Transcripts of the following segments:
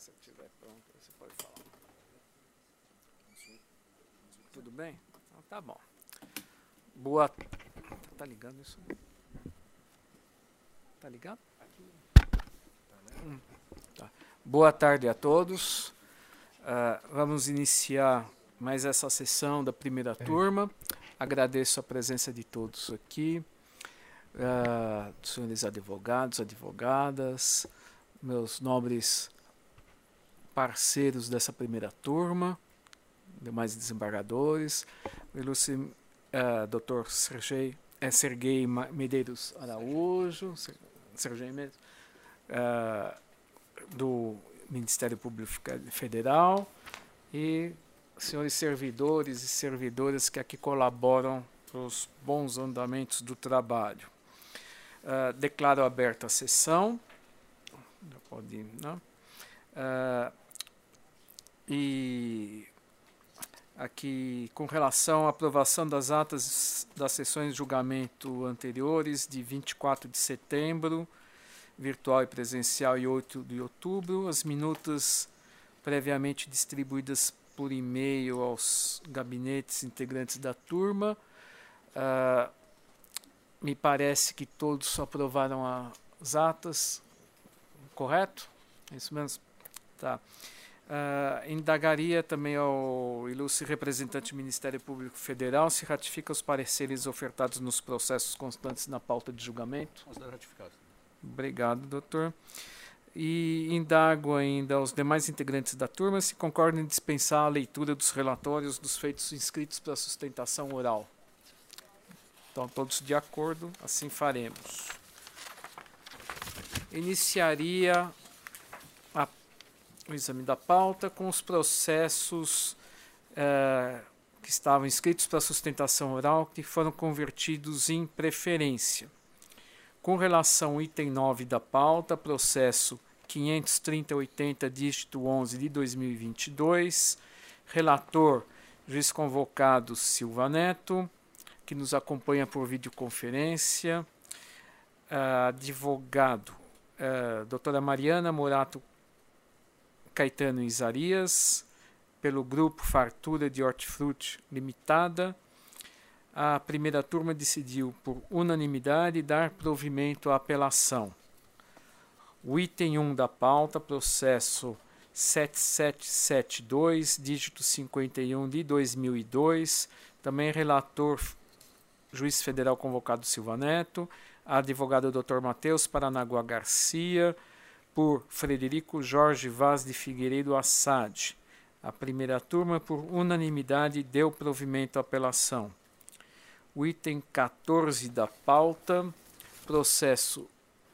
Se estiver pronto, você pode falar. Tudo bem? Então, tá bom. Boa. Tá ligando isso? Tá ligado? Tá. Boa tarde a todos. Vamos iniciar mais essa sessão da primeira turma. Agradeço a presença de todos aqui, senhores advogados, advogadas, meus nobres parceiros dessa primeira turma, demais desembargadores, o ilustre Dr. Serguei Medeiros Araújo, Serguei Medeiros, do Ministério Público Federal, e senhores servidores e servidoras que aqui colaboram para os bons andamentos do trabalho. Declaro aberta a sessão. Já pode ir, não? E aqui, com relação à aprovação das atas das sessões de julgamento anteriores, de 24 de setembro, virtual e presencial, e 8 de outubro, as minutas previamente distribuídas por e-mail aos gabinetes integrantes da turma. Me parece que todos aprovaram as atas, correto? É isso mesmo? Tá. Indagaria também ao ilustre representante do Ministério Público Federal se ratifica os pareceres ofertados nos processos constantes na pauta de julgamento. Considero ratificado. Obrigado, doutor. E indago ainda aos demais integrantes da turma se concordam em dispensar a leitura dos relatórios dos feitos inscritos para sustentação oral. Então, todos de acordo, assim faremos. Iniciaria o exame da pauta com os processos que estavam inscritos para sustentação oral, que foram convertidos em preferência. Com relação ao item 9 da pauta, processo 53080, dígito 11 de 2022, relator, juiz convocado Silva Neto, que nos acompanha por videoconferência, advogado, doutora Mariana Morato Caetano Isarias, pelo grupo Fartura de Hortifruti Limitada. A primeira turma decidiu por unanimidade dar provimento à apelação. O item 1 da pauta, processo 7772, dígito 51 de 2002, também relator, juiz federal convocado Silva Neto, advogado Dr. Matheus Paranaguá Garcia, por Frederico Jorge Vaz de Figueiredo Assad. A primeira turma, por unanimidade, deu provimento à apelação. O item 14 da pauta, processo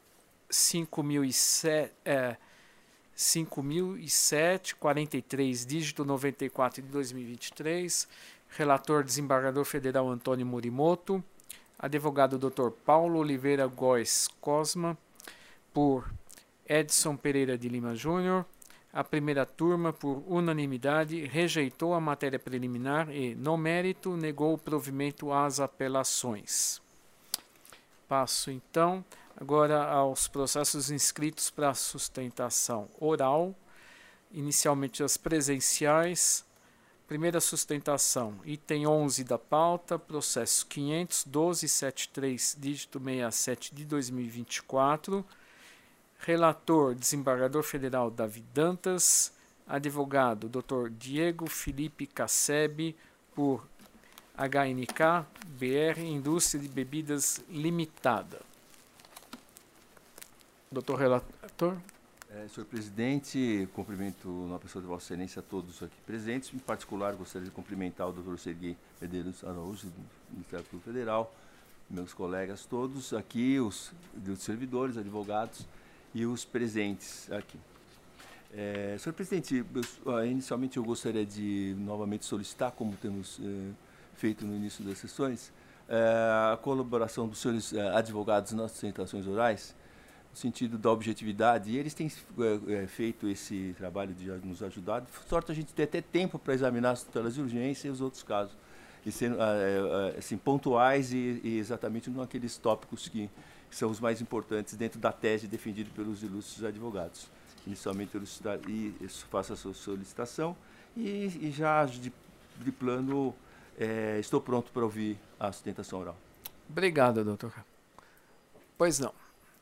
5007, 43, dígito 94 de 2023, relator desembargador federal Antônio Morimoto, advogado Dr. Paulo Oliveira Góes Cosma, por Edson Pereira de Lima Júnior. A primeira turma, por unanimidade, rejeitou a matéria preliminar e, no mérito, negou o provimento às apelações. Passo, então, agora aos processos inscritos para sustentação oral, inicialmente as presenciais. Primeira sustentação, item 11 da pauta, processo 500-1273, dígito 67 de 2024, relator, desembargador federal Davi Dantas, advogado Dr. Diego Felipe Casseb, por HNK BR Indústria de Bebidas Limitada. Doutor relator. Senhor presidente, cumprimento na pessoa de Vossa Excelência a todos aqui presentes. Em particular, gostaria de cumprimentar o Dr. Serguei Medeiros Araújo, do Ministério Público Federal, meus colegas todos aqui, os servidores, advogados e os presentes aqui. Senhor presidente, inicialmente eu gostaria de novamente solicitar, como temos feito no início das sessões, a colaboração dos senhores advogados nas sustentações orais, no sentido da objetividade, e eles têm feito esse trabalho de nos ajudar, de sorte a gente ter até tempo para examinar as tutelas de urgência e os outros casos, e sendo assim, pontuais e exatamente naqueles tópicos que são os mais importantes dentro da tese defendida pelos ilustres advogados. inicialmente faço a sua solicitação e já de plano estou pronto para ouvir a sustentação oral. Obrigado, doutor. Pois não.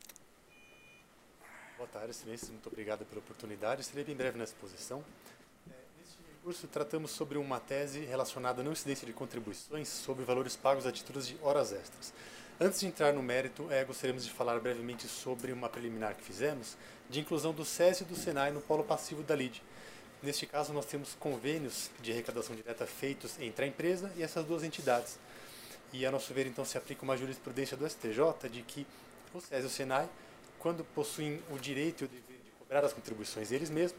Boa tarde, excelência. Muito obrigado pela oportunidade. Estarei bem breve na exposição. Neste recurso, tratamos sobre uma tese relacionada à não incidência de contribuições sobre valores pagos a títulos de horas extras. Antes de entrar no mérito, gostaríamos de falar brevemente sobre uma preliminar que fizemos de inclusão do SES e do SENAI no polo passivo da LIDE. Neste caso, nós temos convênios de arrecadação direta feitos entre a empresa e essas duas entidades. E, a nosso ver, então, se aplica uma jurisprudência do STJ de que o SES e o SENAI, quando possuem o direito e o dever de cobrar as contribuições eles mesmos,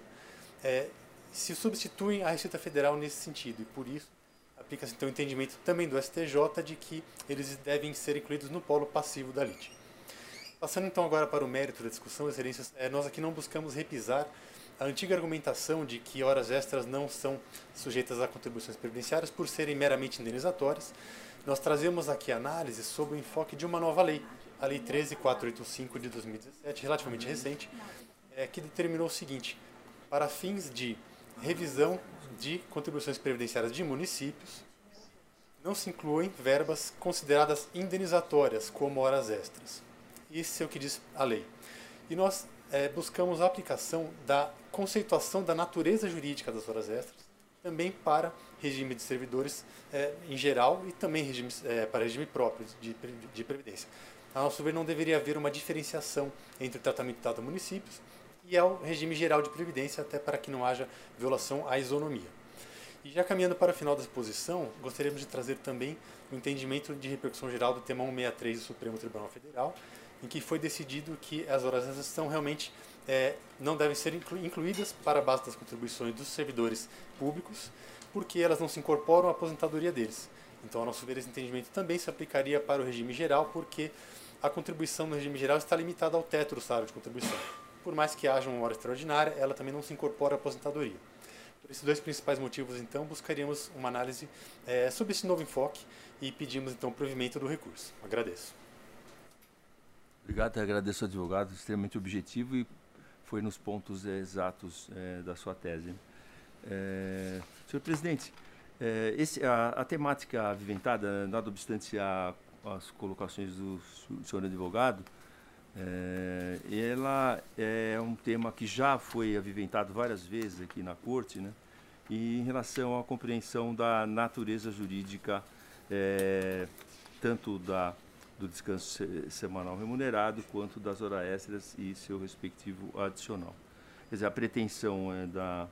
se substituem à Receita Federal nesse sentido. E, por isso, aplica-se então o entendimento também do STJ de que eles devem ser incluídos no polo passivo da LIDE. Passando então agora para o mérito da discussão, excelências, nós aqui não buscamos repisar a antiga argumentação de que horas extras não são sujeitas a contribuições previdenciárias por serem meramente indenizatórias. Nós trazemos aqui análise sobre o enfoque de uma nova lei, a Lei 13.485 de 2017, relativamente recente, que determinou o seguinte: para fins de revisão de contribuições previdenciárias de municípios, não se incluem verbas consideradas indenizatórias como horas extras. Isso é o que diz a lei. E nós buscamos a aplicação da conceituação da natureza jurídica das horas extras, também para regime de servidores em geral e também para regime próprio de previdência. A nosso ver, não deveria haver uma diferenciação entre o tratamento dado a municípios e ao regime geral de previdência, até para que não haja violação à isonomia. E já caminhando para o final da exposição, gostaríamos de trazer também o entendimento de repercussão geral do tema 163 do Supremo Tribunal Federal, em que foi decidido que as horas extras são realmente não devem ser incluídas para a base das contribuições dos servidores públicos, porque elas não se incorporam à aposentadoria deles. Então, a nosso ver, esse entendimento também se aplicaria para o regime geral, porque a contribuição no regime geral está limitada ao teto do salário de contribuição. Por mais que haja uma hora extraordinária, ela também não se incorpora à aposentadoria. Por esses dois principais motivos, então, buscaríamos uma análise sobre esse novo enfoque e pedimos, então, o provimento do recurso. Agradeço. Obrigado, agradeço ao advogado, extremamente objetivo e foi nos pontos exatos da sua tese. Senhor presidente, a temática aviventada, nada obstante as colocações do senhor advogado, ela é um tema que já foi aviventado várias vezes aqui na Corte, né? E em relação à compreensão da natureza jurídica, tanto do descanso semanal remunerado, quanto das horas extras e seu respectivo adicional. Quer dizer, a pretensão da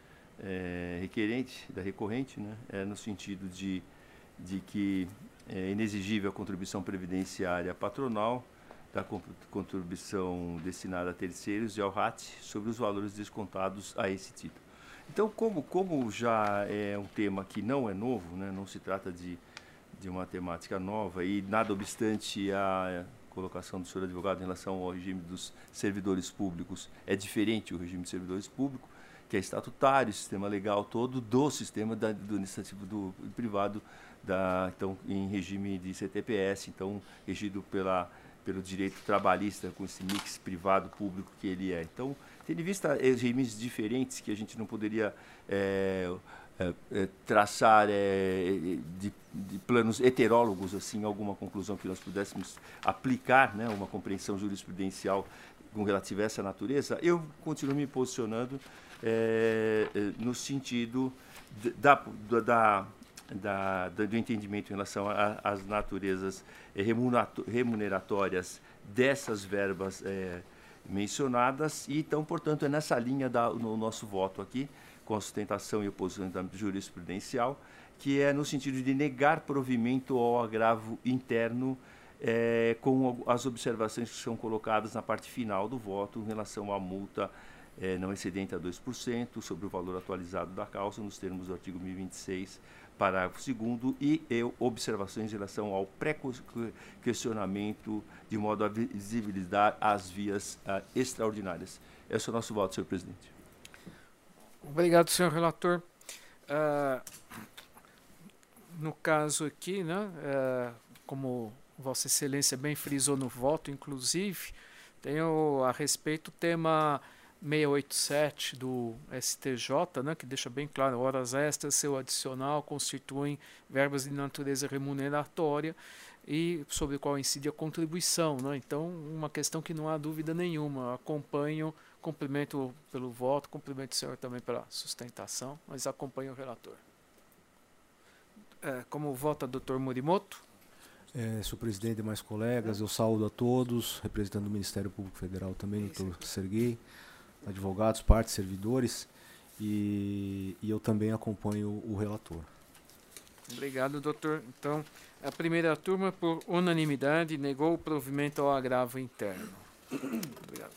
recorrente, né, no sentido de que é inexigível a contribuição previdenciária patronal, da contribuição destinada a terceiros e ao RAT sobre os valores descontados a esse título. Então, como já é um tema que não é novo, né, não se trata de uma temática nova e, nada obstante a colocação do senhor advogado em relação ao regime dos servidores públicos, é diferente o regime de servidores públicos, que é estatutário, sistema legal todo do sistema do administrativo do privado, então, em regime de CTPS, então, regido pelo direito trabalhista, com esse mix privado-público que ele é. Então, tendo em vista regimes diferentes que a gente não poderia traçar de planos heterólogos, assim, alguma conclusão que nós pudéssemos aplicar, né, uma compreensão jurisprudencial com relativa a essa natureza, eu continuo me posicionando no sentido do entendimento em relação às naturezas remuneratórias dessas verbas mencionadas e, então, portanto, é nessa linha no nosso voto aqui, com a sustentação e o posicionamento jurisprudencial, que é no sentido de negar provimento ao agravo interno com as observações que são colocadas na parte final do voto em relação à multa não excedente a 2% sobre o valor atualizado da causa, nos termos do artigo 1026, parágrafo 2º, e observações em relação ao pré-questionamento, de modo a visibilizar as vias extraordinárias. Esse é o nosso voto, senhor presidente. Obrigado, senhor relator. No caso aqui, né, como Vossa Excelência bem frisou no voto, inclusive, tenho a respeito o tema 687 do STJ, né, que deixa bem claro, horas extras, seu adicional, constituem verbas de natureza remuneratória e sobre o qual incide a contribuição. Né? Então, uma questão que não há dúvida nenhuma. Acompanho, cumprimento pelo voto, cumprimento o senhor também pela sustentação, mas acompanho o relator. Como vota o doutor Morimoto? Senhor presidente e demais colegas, eu saúdo a todos, representando o Ministério Público Federal também, doutor Serguei, advogados, partes, servidores, e eu também acompanho o relator. Obrigado, doutor. Então, a primeira turma, por unanimidade, negou o provimento ao agravo interno. Obrigado.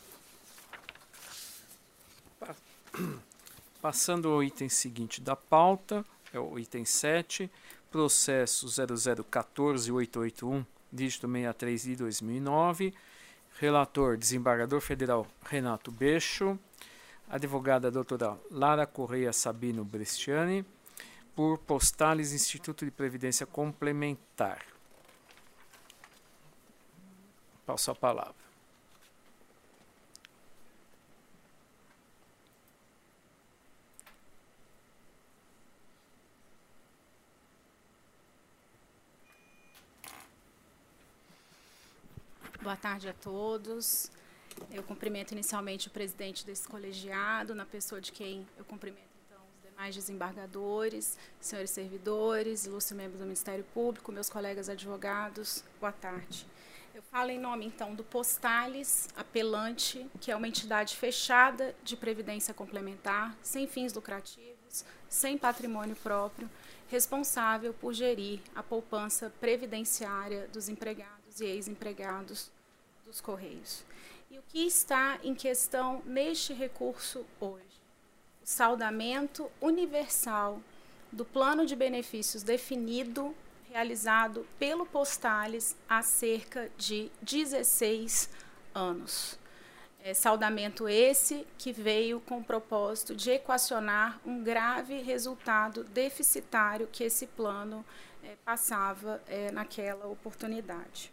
Passando ao item seguinte da pauta, é o item 7, processo 0014-881, dígito 63 de 2009, relator, desembargador federal Renato Bexo, advogada doutora Lara Correia Sabino Bresciani, por Postales Instituto de Previdência Complementar. Passo a palavra. Boa tarde a todos. Eu cumprimento inicialmente o presidente desse colegiado, na pessoa de quem eu cumprimento então os demais desembargadores, senhores servidores, ilustres membros do Ministério Público, meus colegas advogados. Boa tarde. Eu falo em nome então do Postales Apelante, que é uma entidade fechada de previdência complementar, sem fins lucrativos, sem patrimônio próprio, responsável por gerir a poupança previdenciária dos empregados e ex-empregados dos Correios. E o que está em questão neste recurso hoje? O saldamento universal do plano de benefícios definido, realizado pelo Postales há cerca de 16 anos. Saldamento esse que veio com o propósito de equacionar um grave resultado deficitário que esse plano passava naquela oportunidade.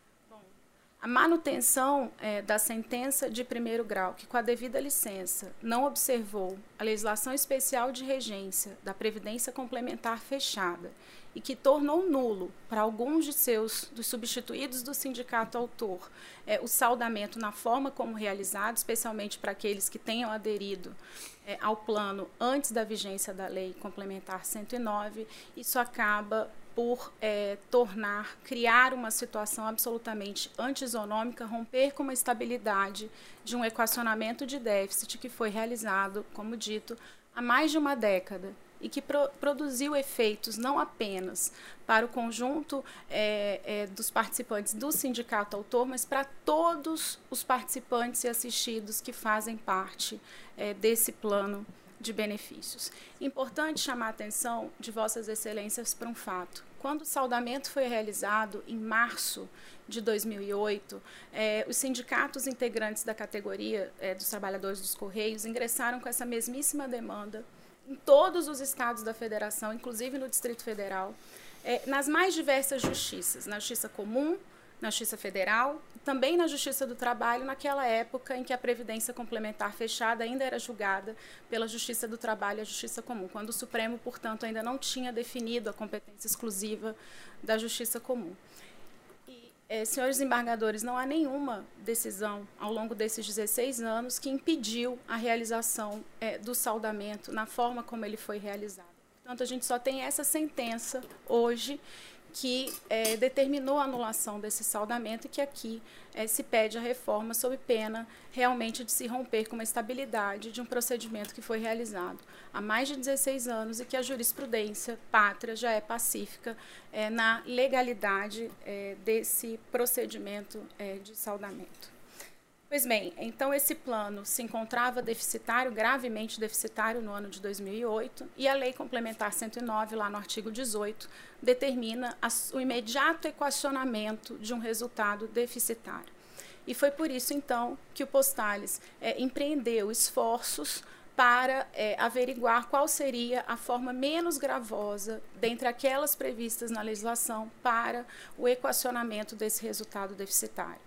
A manutenção da sentença de primeiro grau, que com a devida licença não observou a legislação especial de regência da Previdência Complementar fechada e que tornou nulo para alguns dos substituídos do sindicato autor o saldamento na forma como realizado, especialmente para aqueles que tenham aderido ao plano antes da vigência da Lei Complementar 109, isso acaba por criar uma situação absolutamente antisonômica, romper com uma estabilidade de um equacionamento de déficit que foi realizado, como dito, há mais de uma década e que produziu efeitos não apenas para o conjunto dos participantes do sindicato autor, mas para todos os participantes e assistidos que fazem parte desse plano de benefícios. Importante chamar a atenção de Vossas Excelências para um fato. Quando o saldamento foi realizado em março de 2008, os sindicatos integrantes da categoria dos trabalhadores dos Correios ingressaram com essa mesmíssima demanda em todos os estados da federação, inclusive no Distrito Federal, nas mais diversas justiças, na Justiça Comum, na Justiça Federal, também na Justiça do Trabalho, naquela época em que a Previdência Complementar fechada ainda era julgada pela Justiça do Trabalho e a Justiça Comum, quando o Supremo, portanto, ainda não tinha definido a competência exclusiva da Justiça Comum. E, senhores desembargadores, não há nenhuma decisão ao longo desses 16 anos que impediu a realização do saldamento na forma como ele foi realizado. Portanto, a gente só tem essa sentença hoje que determinou a anulação desse saldamento e que aqui se pede a reforma sob pena realmente de se romper com uma estabilidade de um procedimento que foi realizado há mais de 16 anos e que a jurisprudência pátria já é pacífica na legalidade desse procedimento de saldamento. Pois bem, então esse plano se encontrava deficitário, gravemente deficitário no ano de 2008, e a Lei Complementar 109, lá no artigo 18, determina o imediato equacionamento de um resultado deficitário. E foi por isso, então, que o Postales empreendeu esforços para averiguar qual seria a forma menos gravosa dentre aquelas previstas na legislação para o equacionamento desse resultado deficitário.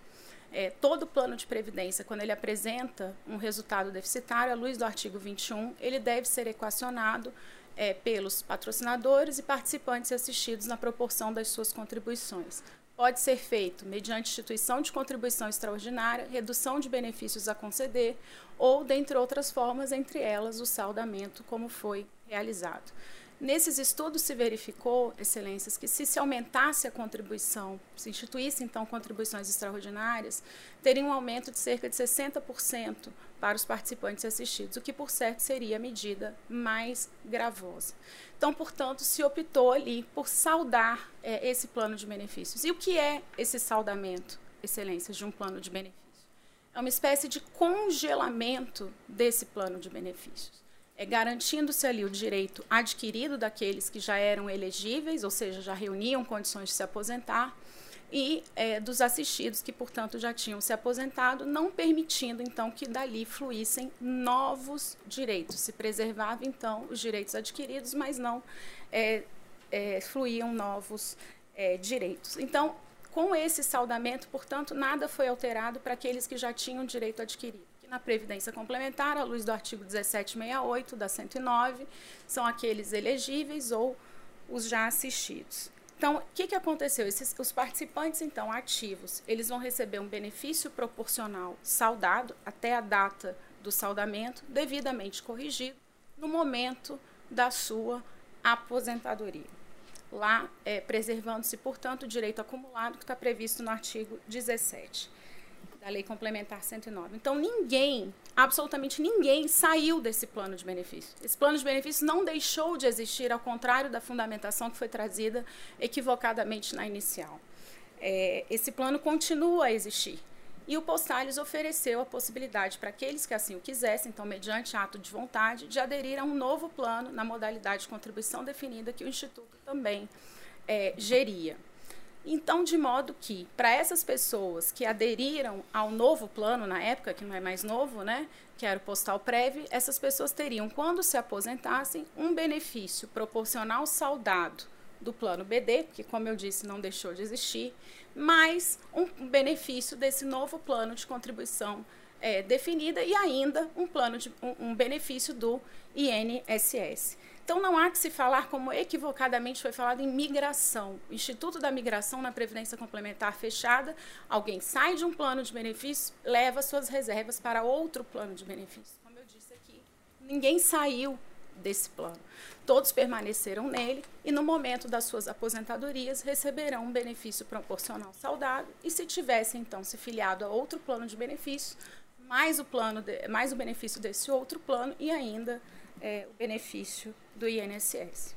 todo plano de previdência, quando ele apresenta um resultado deficitário, à luz do artigo 21, ele deve ser equacionado pelos patrocinadores e participantes assistidos na proporção das suas contribuições. Pode ser feito mediante instituição de contribuição extraordinária, redução de benefícios a conceder ou, dentre outras formas, entre elas o saldamento, como foi realizado. Nesses estudos se verificou, excelências, que se aumentasse a contribuição, se instituísse então contribuições extraordinárias, teria um aumento de cerca de 60% para os participantes assistidos, o que por certo seria a medida mais gravosa. Então, portanto, se optou ali por saldar esse plano de benefícios. E o que é esse saldamento, excelências, de um plano de benefícios? É uma espécie de congelamento desse plano de benefícios. Garantindo-se ali o direito adquirido daqueles que já eram elegíveis, ou seja, já reuniam condições de se aposentar, e dos assistidos que, portanto, já tinham se aposentado, não permitindo, então, que dali fluíssem novos direitos. Se preservava, então, os direitos adquiridos, mas não fluíam novos direitos. Então, com esse saldamento, portanto, nada foi alterado para aqueles que já tinham direito adquirido. Na Previdência Complementar, à luz do artigo 1768 da 109, são aqueles elegíveis ou os já assistidos. Então, o que aconteceu? Os participantes, então, ativos, eles vão receber um benefício proporcional saldado até a data do saldamento, devidamente corrigido, no momento da sua aposentadoria. Lá, preservando-se, portanto, o direito acumulado que está previsto no artigo 17. Da Lei Complementar 109. Então, ninguém, absolutamente ninguém, saiu desse plano de benefício. Esse plano de benefício não deixou de existir, ao contrário da fundamentação que foi trazida equivocadamente na inicial. Esse plano continua a existir. E o Postales ofereceu a possibilidade para aqueles que assim o quisessem, então, mediante ato de vontade, de aderir a um novo plano na modalidade de contribuição definida que o Instituto também geria. Então, de modo que, para essas pessoas que aderiram ao novo plano, na época, que não é mais novo, né, que era o Postal Prev, essas pessoas teriam, quando se aposentassem, um benefício proporcional saldado do plano BD, que, como eu disse, não deixou de existir, mais um benefício desse novo plano de contribuição definida e ainda um benefício do INSS. Então, não há que se falar, como equivocadamente foi falado, em migração. O Instituto da Migração, na Previdência Complementar fechada, alguém sai de um plano de benefícios, leva suas reservas para outro plano de benefícios. Como eu disse aqui, ninguém saiu desse plano. Todos permaneceram nele e, no momento das suas aposentadorias, receberão um benefício proporcional saldado e, se tivessem, então, se filiado a outro plano de benefícios, mais o benefício desse outro plano e ainda o benefício do INSS.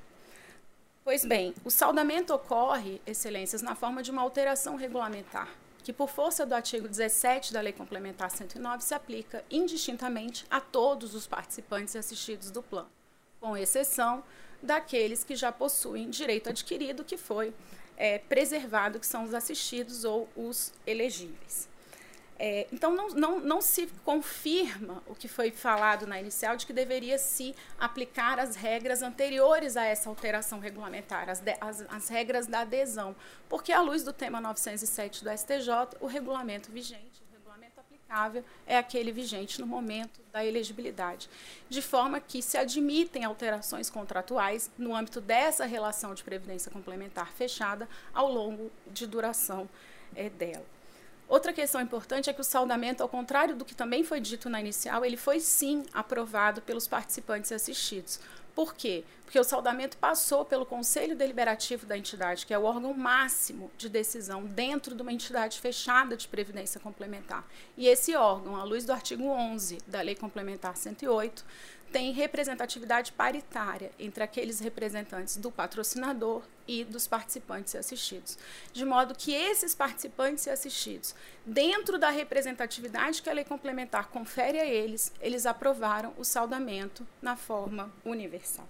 Pois bem, o saldamento ocorre, excelências, na forma de uma alteração regulamentar, que, por força do artigo 17 da Lei Complementar 109, se aplica indistintamente a todos os participantes assistidos do plano, com exceção daqueles que já possuem direito adquirido, que foi preservado, que são os assistidos ou os elegíveis. Então, não se confirma o que foi falado na inicial de que deveria se aplicar as regras anteriores a essa alteração regulamentar, as regras da adesão, porque, à luz do tema 907 do STJ, o regulamento vigente, o regulamento aplicável, é aquele vigente no momento da elegibilidade, de forma que se admitem alterações contratuais no âmbito dessa relação de previdência complementar fechada ao longo de duração dela. Outra questão importante é que o saldamento, ao contrário do que também foi dito na inicial, ele foi sim aprovado pelos participantes assistidos. Por quê? Porque o saldamento passou pelo Conselho Deliberativo da entidade, que é o órgão máximo de decisão dentro de uma entidade fechada de previdência complementar. E esse órgão, à luz do artigo 11 da Lei Complementar 108, tem representatividade paritária entre aqueles representantes do patrocinador e dos participantes e assistidos. De modo que esses participantes e assistidos, dentro da representatividade que a Lei Complementar confere a eles, eles aprovaram o saldamento na forma universal.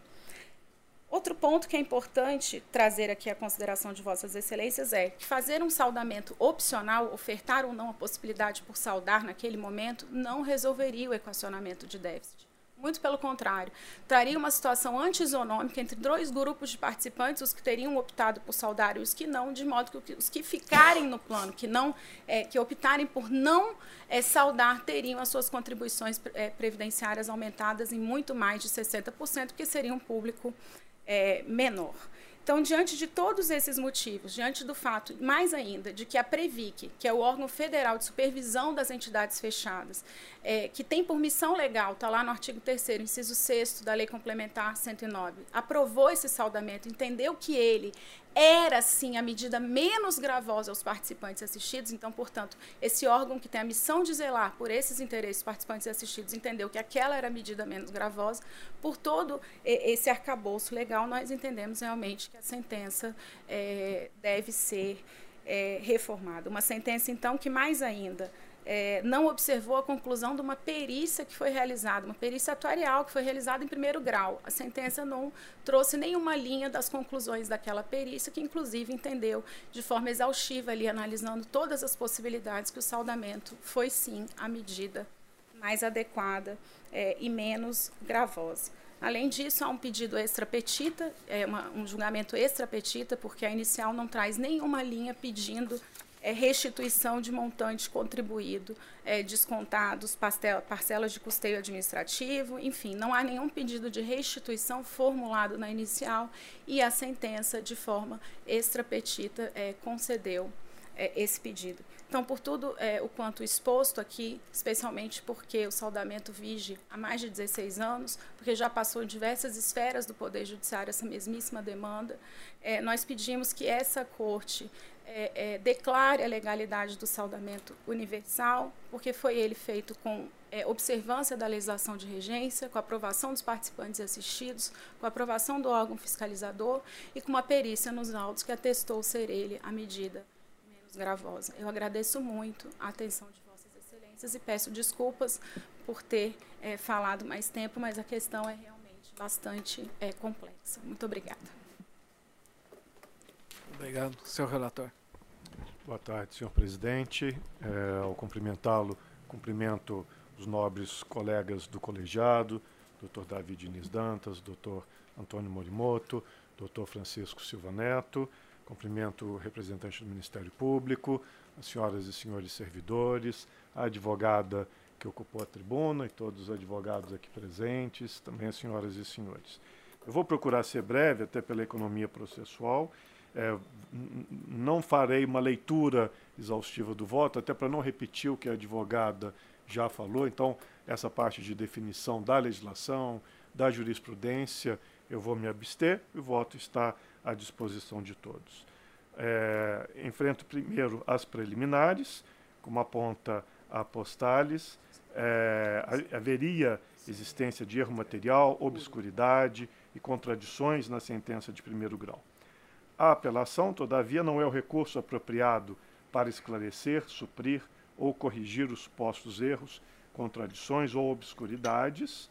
Outro ponto que é importante trazer aqui à consideração de Vossas Excelências é que fazer um saldamento opcional, ofertar ou não a possibilidade por saldar naquele momento, não resolveria o equacionamento de déficit. Muito pelo contrário, traria uma situação anti-isonômica entre dois grupos de participantes, os que teriam optado por saudar e os que não, de modo que os que ficarem no plano, que optarem por não saudar, teriam as suas contribuições previdenciárias aumentadas em muito mais de 60%, porque seria um público menor. Então, diante de todos esses motivos, diante do fato, mais ainda, de que a Previc, que é o órgão federal de supervisão das entidades fechadas, que tem por missão legal, está lá no artigo 3º, inciso 6º da Lei Complementar 109, aprovou esse saldamento, entendeu que ele era, sim, a medida menos gravosa aos participantes assistidos. Então, portanto, esse órgão que tem a missão de zelar por esses interesses dos participantes assistidos entendeu que aquela era a medida menos gravosa. Por todo esse arcabouço legal, nós entendemos realmente que a sentença deve ser reformada. Uma sentença, então, que mais ainda não observou a conclusão de uma perícia que foi realizada, uma perícia atuarial que foi realizada em 1º grau. A sentença não trouxe nenhuma linha das conclusões daquela perícia, que inclusive entendeu de forma exaustiva, ali analisando todas as possibilidades, que o saldamento foi sim a medida mais adequada e menos gravosa. Além disso, há um pedido extra petita, um julgamento extra petita, porque a inicial não traz nenhuma linha pedindo restituição de montante contribuído, descontados, parcelas de custeio administrativo, enfim, não há nenhum pedido de restituição formulado na inicial, e a sentença, de forma extra petita, concedeu esse pedido. Então, por tudo o quanto exposto aqui, especialmente porque o saldamento vige há mais de 16 anos, porque já passou em diversas esferas do Poder Judiciário essa mesmíssima demanda, nós pedimos que essa Corte declare a legalidade do saldamento universal, porque foi ele feito com observância da legislação de regência, com a aprovação dos participantes e assistidos, com a aprovação do órgão fiscalizador e com uma perícia nos autos que atestou ser ele a medida menos gravosa. Eu agradeço muito a atenção de Vossas Excelências e peço desculpas por ter falado mais tempo, mas a questão é realmente bastante complexa. Muito obrigada. Obrigado. Senhor relator. Boa tarde, senhor presidente. Ao cumprimentá-lo, cumprimento os nobres colegas do colegiado, Dr. Davi Diniz Dantas, Dr. Antônio Morimoto, Dr. Francisco Silva Neto, cumprimento o representante do Ministério Público, as senhoras e senhores servidores, a advogada que ocupou a tribuna e todos os advogados aqui presentes, também as senhoras e senhores. Eu vou procurar ser breve, até pela economia processual. Não farei uma leitura exaustiva do voto, até para não repetir o que a advogada já falou. Então, essa parte de definição da legislação, da jurisprudência, eu vou me abster e o voto está à disposição de todos. Enfrento primeiro as preliminares, como aponta a Postales, haveria existência de erro material, obscuridade e contradições na sentença de 1º grau. A apelação, todavia, não é o recurso apropriado para esclarecer, suprir ou corrigir os supostos erros, contradições ou obscuridades.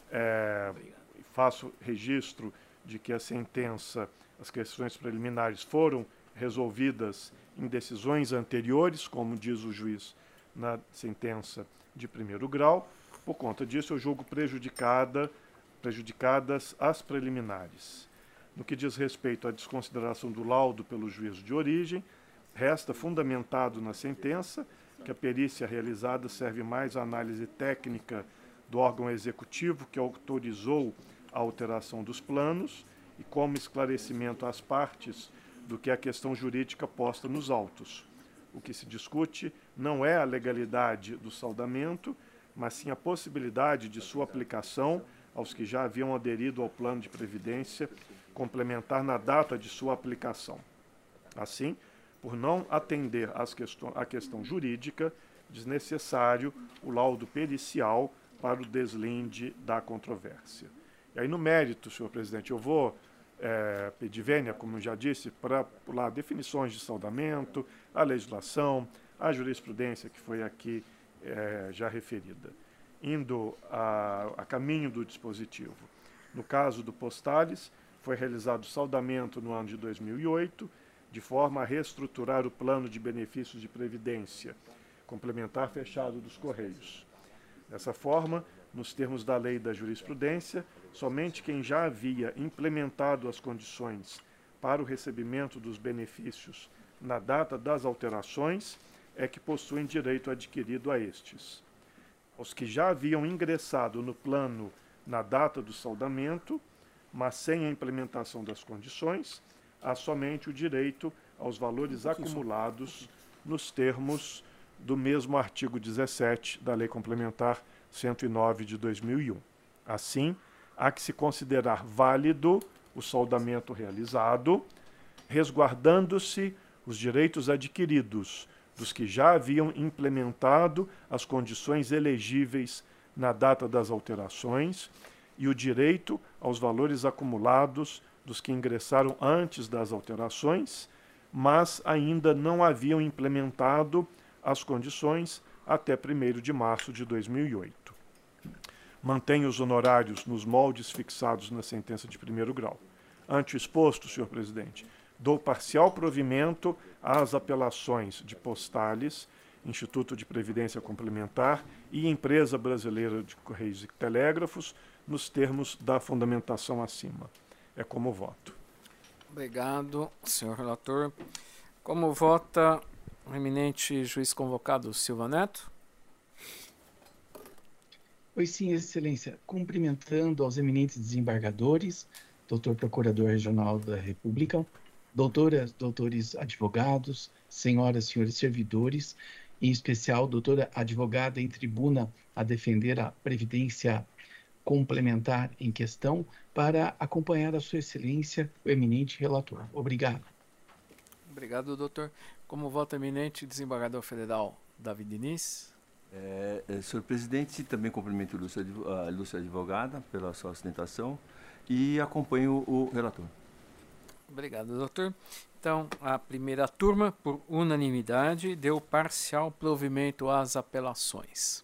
Faço registro de que a sentença, as questões preliminares foram resolvidas em decisões anteriores, como diz o juiz na sentença de 1º grau. Por conta disso, eu julgo prejudicadas as preliminares. No que diz respeito à desconsideração do laudo pelo juízo de origem, resta fundamentado na sentença que a perícia realizada serve mais à análise técnica do órgão executivo que autorizou a alteração dos planos e como esclarecimento às partes do que a questão jurídica posta nos autos. O que se discute não é a legalidade do saldamento, mas sim a possibilidade de sua aplicação aos que já haviam aderido ao plano de previdência complementar na data de sua aplicação. Assim, por não atender à questão jurídica, desnecessário o laudo pericial para o deslinde da controvérsia. E aí, no mérito, senhor presidente, eu vou pedir vênia, como eu já disse, para pular definições de saldamento, a legislação, a jurisprudência que foi aqui já referida, indo a caminho do dispositivo. No caso do Postales, foi realizado saldamento no ano de 2008, de forma a reestruturar o plano de benefícios de previdência complementar fechado dos Correios. Dessa forma, nos termos da lei e da jurisprudência, somente quem já havia implementado as condições para o recebimento dos benefícios na data das alterações é que possuem direito adquirido a estes. Os que já haviam ingressado no plano na data do saldamento, mas sem a implementação das condições, há somente o direito aos valores acumulados nos termos do mesmo artigo 17 da Lei Complementar 109 de 2001. Assim, há que se considerar válido o saldamento realizado, resguardando-se os direitos adquiridos dos que já haviam implementado as condições elegíveis na data das alterações e o direito aos valores acumulados dos que ingressaram antes das alterações, mas ainda não haviam implementado as condições até 1º de março de 2008. Mantém os honorários nos moldes fixados na sentença de 1º grau. Ante o exposto, senhor presidente, dou parcial provimento às apelações de Postales, Instituto de Previdência Complementar e Empresa Brasileira de Correios e Telégrafos, nos termos da fundamentação acima. É como voto. Obrigado, senhor relator. Como vota o eminente juiz convocado Silva Neto? Pois sim, Excelência. Cumprimentando aos eminentes desembargadores, doutor Procurador Regional da República, doutoras, doutores advogados, senhoras e senhores servidores, em especial, doutora advogada em tribuna a defender a previdência complementar em questão, para acompanhar a sua excelência, o eminente relator. Obrigado. Obrigado, doutor. Como vota o eminente desembargador federal David Diniz? Senhor presidente, também cumprimento a ilustre advogada pela sua sustentação e acompanho o relator. Obrigado, doutor. Então, a primeira turma, por unanimidade, deu parcial provimento às apelações.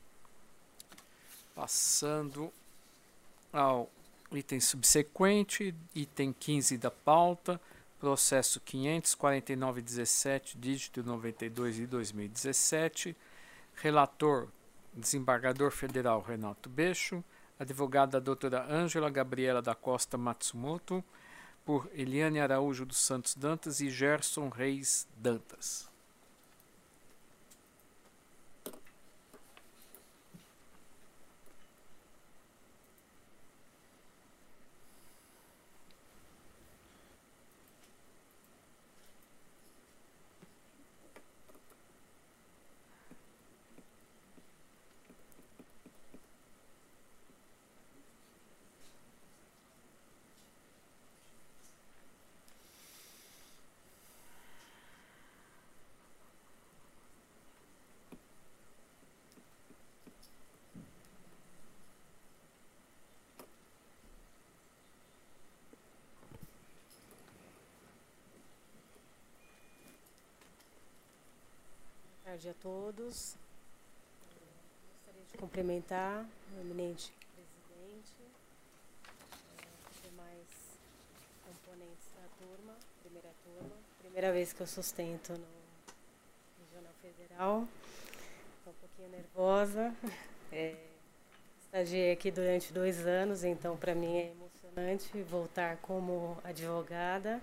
Passando ao item subsequente, item 15 da pauta, processo 54917, dígito 92 de 2017, relator, desembargador federal Renato Beixo, advogada doutora Ângela Gabriela da Costa Matsumoto, por Eliane Araújo dos Santos Dantas e Gerson Reis Dantas. Boa tarde a todos. Gostaria de cumprimentar o eminente presidente, os demais componentes da turma, primeira vez que eu sustento no Regional Federal. Estou um pouquinho nervosa. Estagiei aqui durante 2 anos, então para mim é emocionante voltar como advogada.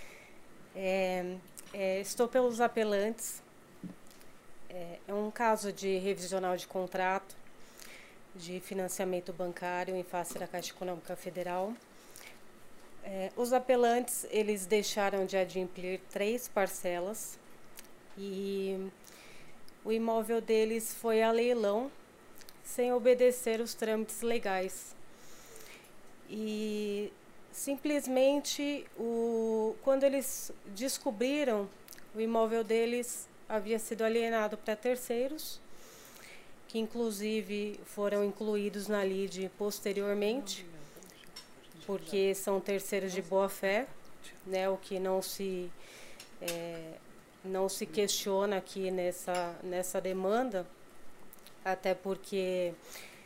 Estou pelos apelantes. É um caso de revisional de contrato de financiamento bancário em face da Caixa Econômica Federal. Os apelantes, eles deixaram de adimplir 3 parcelas e o imóvel deles foi a leilão sem obedecer os trâmites legais. E simplesmente, quando eles descobriram, o imóvel deles havia sido alienado para terceiros, que inclusive foram incluídos na lide posteriormente, porque são terceiros de boa-fé, né, o que não se questiona aqui nessa demanda, até porque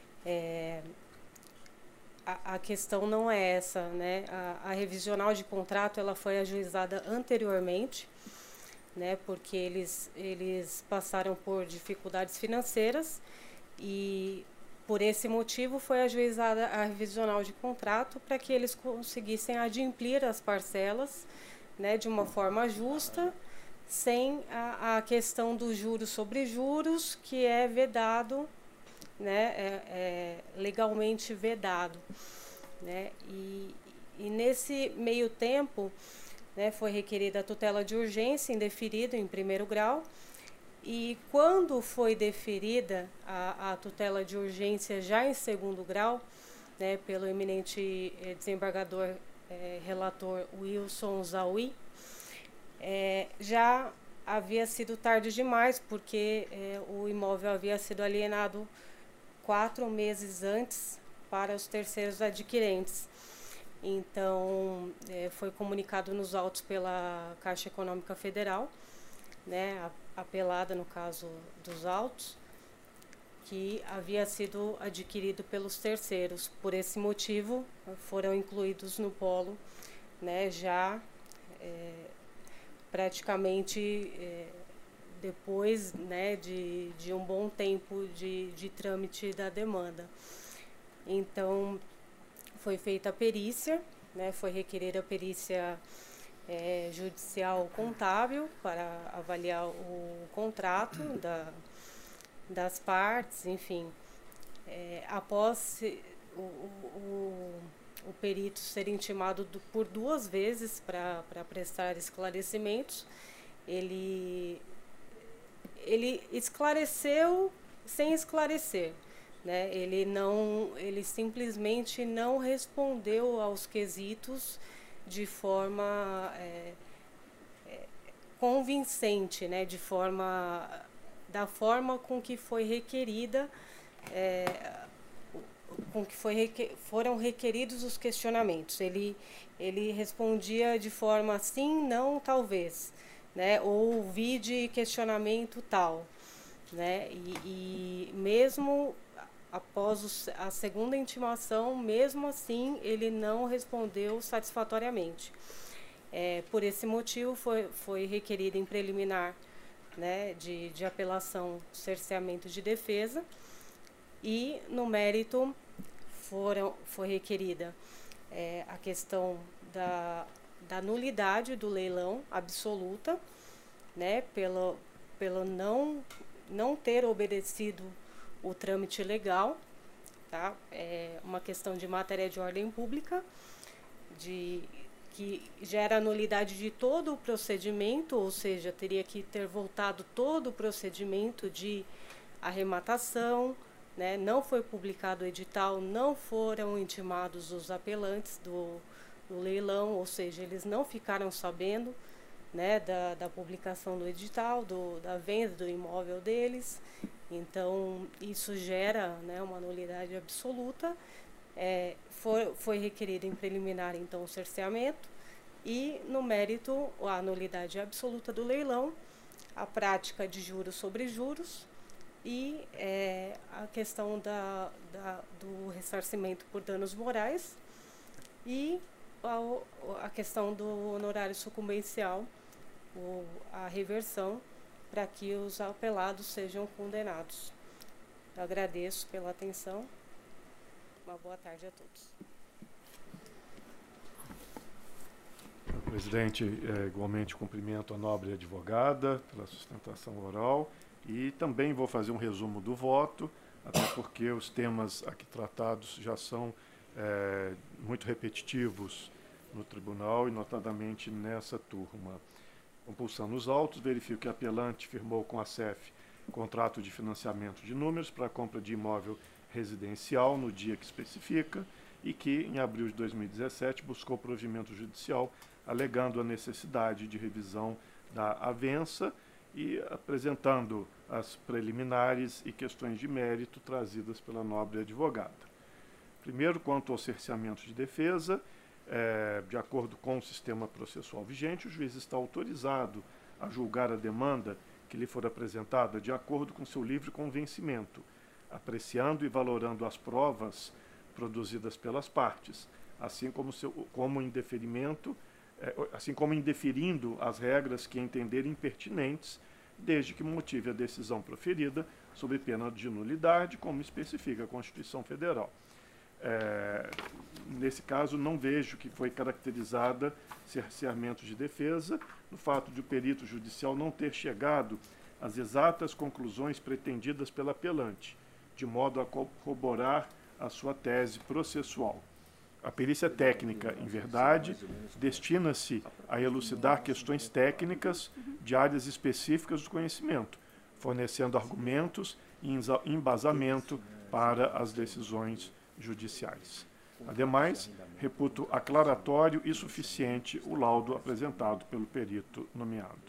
a questão não é essa, né? A revisional de contrato ela foi ajuizada anteriormente, né, porque eles passaram por dificuldades financeiras e por esse motivo, foi ajuizada a revisional de contrato para que eles conseguissem adimplir as parcelas, né, de uma forma justa, sem a questão dos juros sobre juros, que é vedado, né, legalmente vedado, né, e nesse meio tempo, né, foi requerida a tutela de urgência indeferida em primeiro grau, e quando foi deferida a tutela de urgência já em segundo grau, né, pelo eminente desembargador relator Wilson Zaui, já havia sido tarde demais, porque o imóvel havia sido alienado 4 meses antes para os terceiros adquirentes. Então, foi comunicado nos autos pela Caixa Econômica Federal, né, apelada no caso dos autos, que havia sido adquirido pelos terceiros. Por esse motivo, foram incluídos no polo, né, já praticamente depois, né, de um bom tempo de trâmite da demanda. Então, foi feita a perícia, né, foi requerida a perícia judicial contábil para avaliar o contrato das partes, enfim. Após o perito ser intimado por 2 vezes para prestar esclarecimentos, ele esclareceu sem esclarecer, né? Ele simplesmente não respondeu aos quesitos de forma convincente, né? Da forma com que foi requerida, foram requeridos os questionamentos. Ele respondia de forma sim, não, talvez, né? Ou vide questionamento tal, né? E mesmo após a segunda intimação, mesmo assim, ele não respondeu satisfatoriamente. Por esse motivo, foi requerido em preliminar, né, de apelação, cerceamento de defesa, e no mérito foi requerida a questão da nulidade do leilão absoluta, né, pelo não ter obedecido o trâmite legal, tá? Uma questão de matéria de ordem pública, que gera a nulidade de todo o procedimento, ou seja, teria que ter voltado todo o procedimento de arrematação, né? Não foi publicado o edital, não foram intimados os apelantes do leilão, ou seja, eles não ficaram sabendo, né, da publicação do edital, da venda do imóvel deles. Então, isso gera, né, uma nulidade absoluta. Foi requerido em preliminar, então, o cerceamento, e, no mérito, a nulidade absoluta do leilão, a prática de juros sobre juros e a questão do ressarcimento por danos morais e a questão do honorário sucumbencial, a reversão, para que os apelados sejam condenados. Eu agradeço pela atenção. Uma boa tarde a todos. Presidente, igualmente cumprimento a nobre advogada pela sustentação oral e também vou fazer um resumo do voto, até porque os temas aqui tratados já são muito repetitivos no tribunal e notadamente nessa turma. Compulsando os autos, verifico que a apelante firmou com a CEF contrato de financiamento de números para a compra de imóvel residencial no dia que especifica e que, em abril de 2017, buscou provimento judicial alegando a necessidade de revisão da avença e apresentando as preliminares e questões de mérito trazidas pela nobre advogada. Primeiro, quanto ao cerceamento de defesa, de acordo com o sistema processual vigente, o juiz está autorizado a julgar a demanda que lhe for apresentada de acordo com seu livre convencimento, apreciando e valorando as provas produzidas pelas partes, assim como indeferindo as regras que entenderem pertinentes desde que motive a decisão proferida sob pena de nulidade, como especifica a Constituição Federal. Nesse caso, não vejo que foi caracterizada cerceamento de defesa, no fato de o perito judicial não ter chegado às exatas conclusões pretendidas pela apelante, de modo a corroborar a sua tese processual. A perícia técnica, em verdade, destina-se a elucidar questões técnicas de áreas específicas do conhecimento, fornecendo argumentos e embasamento para as decisões judiciais. Ademais, reputo aclaratório e suficiente o laudo apresentado pelo perito nomeado.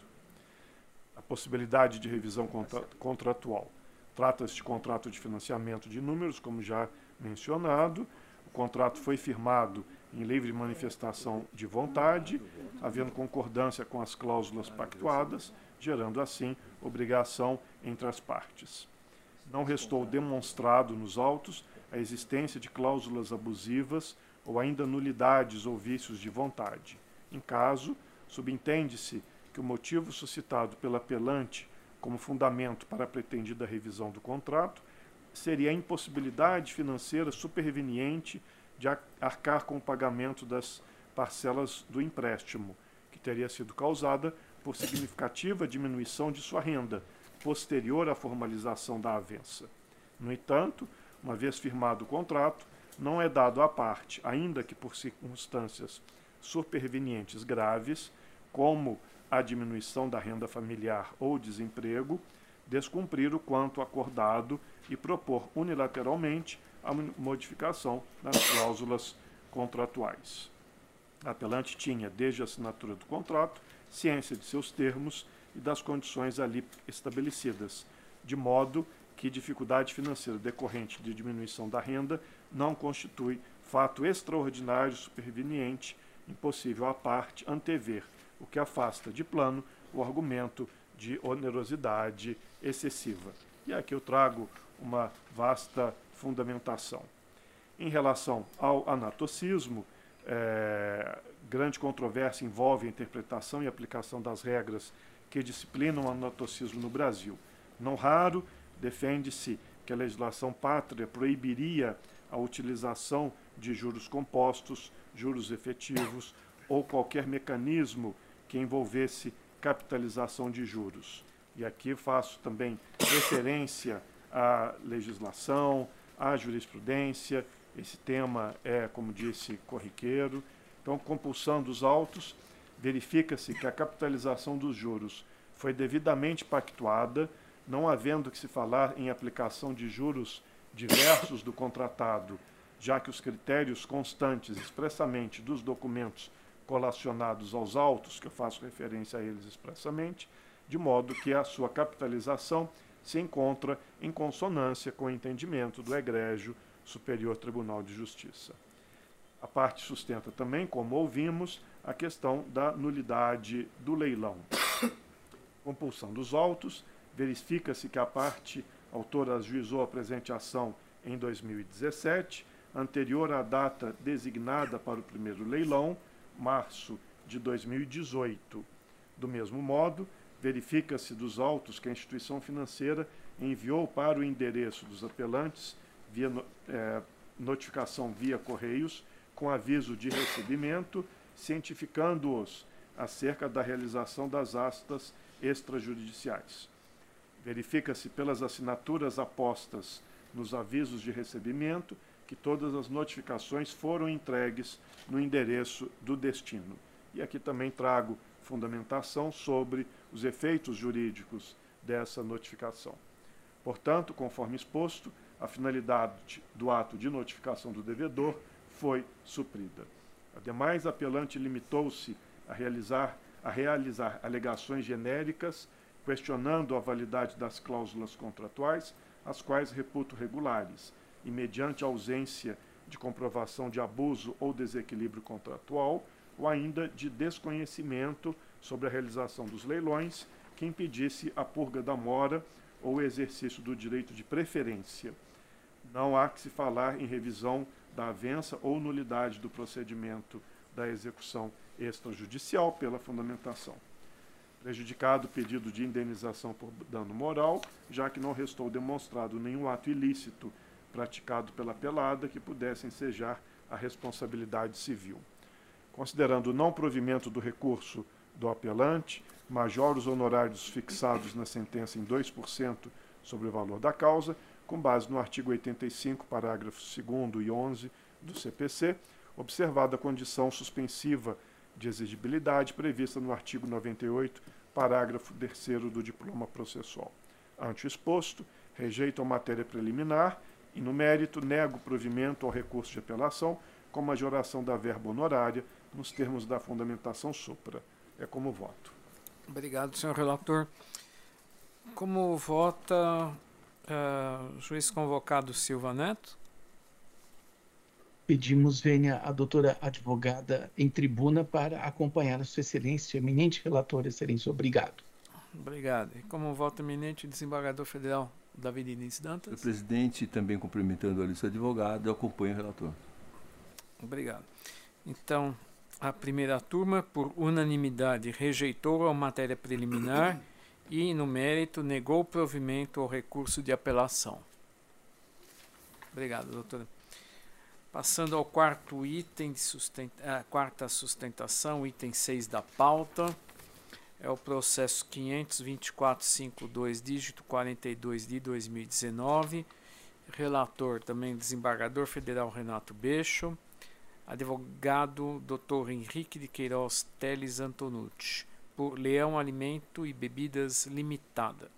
A possibilidade de revisão contratual. Trata-se de contrato de financiamento de números, como já mencionado. O contrato foi firmado em livre manifestação de vontade, havendo concordância com as cláusulas pactuadas, gerando assim obrigação entre as partes. Não restou demonstrado nos autos a existência de cláusulas abusivas ou ainda nulidades ou vícios de vontade. Em caso, subentende-se que o motivo suscitado pela apelante como fundamento para a pretendida revisão do contrato seria a impossibilidade financeira superveniente de arcar com o pagamento das parcelas do empréstimo, que teria sido causada por significativa diminuição de sua renda, posterior à formalização da avença. No entanto, uma vez firmado o contrato, não é dado à parte, ainda que por circunstâncias supervenientes graves, como a diminuição da renda familiar ou desemprego, descumprir o quanto acordado e propor unilateralmente a modificação das cláusulas contratuais. A apelante tinha, desde a assinatura do contrato, ciência de seus termos e das condições ali estabelecidas, de modo que dificuldade financeira decorrente de diminuição da renda não constitui fato extraordinário superveniente, impossível à parte antever, o que afasta de plano o argumento de onerosidade excessiva. E aqui eu trago uma vasta fundamentação. Em relação ao anatocismo, grande controvérsia envolve a interpretação e aplicação das regras que disciplinam o anatocismo no Brasil. Não raro, defende-se que a legislação pátria proibiria a utilização de juros compostos, juros efetivos ou qualquer mecanismo que envolvesse capitalização de juros. E aqui faço também referência à legislação, à jurisprudência. Esse tema é, como disse, corriqueiro. Então, compulsão dos autos, verifica-se que a capitalização dos juros foi devidamente pactuada, não havendo que se falar em aplicação de juros diversos do contratado, já que os critérios constantes expressamente dos documentos colacionados aos autos, que eu faço referência a eles expressamente, de modo que a sua capitalização se encontra em consonância com o entendimento do egrégio Superior Tribunal de Justiça. A parte sustenta também, como ouvimos, a questão da nulidade do leilão. Compulsão dos autos, verifica-se que a parte autora ajuizou a presente ação em 2017, anterior à data designada para o primeiro leilão, março de 2018. Do mesmo modo, verifica-se dos autos que a instituição financeira enviou para o endereço dos apelantes, via notificação via Correios, com aviso de recebimento, cientificando-os acerca da realização das astas extrajudiciais. Verifica-se pelas assinaturas apostas nos avisos de recebimento que todas as notificações foram entregues no endereço do destino. E aqui também trago fundamentação sobre os efeitos jurídicos dessa notificação. Portanto, conforme exposto, a finalidade do ato de notificação do devedor foi suprida. Ademais, a apelante limitou-se a realizar alegações genéricas, questionando a validade das cláusulas contratuais, as quais reputo regulares, e mediante ausência de comprovação de abuso ou desequilíbrio contratual, ou ainda de desconhecimento sobre a realização dos leilões que impedisse a purga da mora ou o exercício do direito de preferência. Não há que se falar em revisão da avença ou nulidade do procedimento da execução extrajudicial pela fundamentação. Prejudicado o pedido de indenização por dano moral, já que não restou demonstrado nenhum ato ilícito praticado pela apelada que pudesse ensejar a responsabilidade civil. Considerando o não provimento do recurso do apelante, major os honorários fixados na sentença em 2% sobre o valor da causa, com base no artigo 85, parágrafos 2º e 11 do CPC, observada a condição suspensiva de exigibilidade prevista no artigo 98, parágrafo 3º do diploma processual. Ante o exposto, rejeito a matéria preliminar e, no mérito, nego o provimento ao recurso de apelação com majoração da verba honorária nos termos da fundamentação supra. É como voto. Obrigado, senhor relator. Como vota o juiz convocado Silva Neto? Pedimos venha a doutora advogada em tribuna para acompanhar a sua excelência, eminente relator, excelência. Obrigado. Obrigado. E como vota eminente desembargador federal Davi Diniz Dantas? O presidente, também cumprimentando a lista advogada, eu acompanho o relator. Obrigado. Então, a primeira turma, por unanimidade, rejeitou a matéria preliminar e, no mérito, negou o provimento ao recurso de apelação. Obrigado, doutora. Passando ao quarto item, quarta sustentação, item 6 da pauta, é o processo 500.2452, dígito 42 de 2019, relator também desembargador federal Renato Bexo, advogado Dr. Henrique de Queiroz Teles Antonucci, por Leão Alimento e Bebidas Limitada.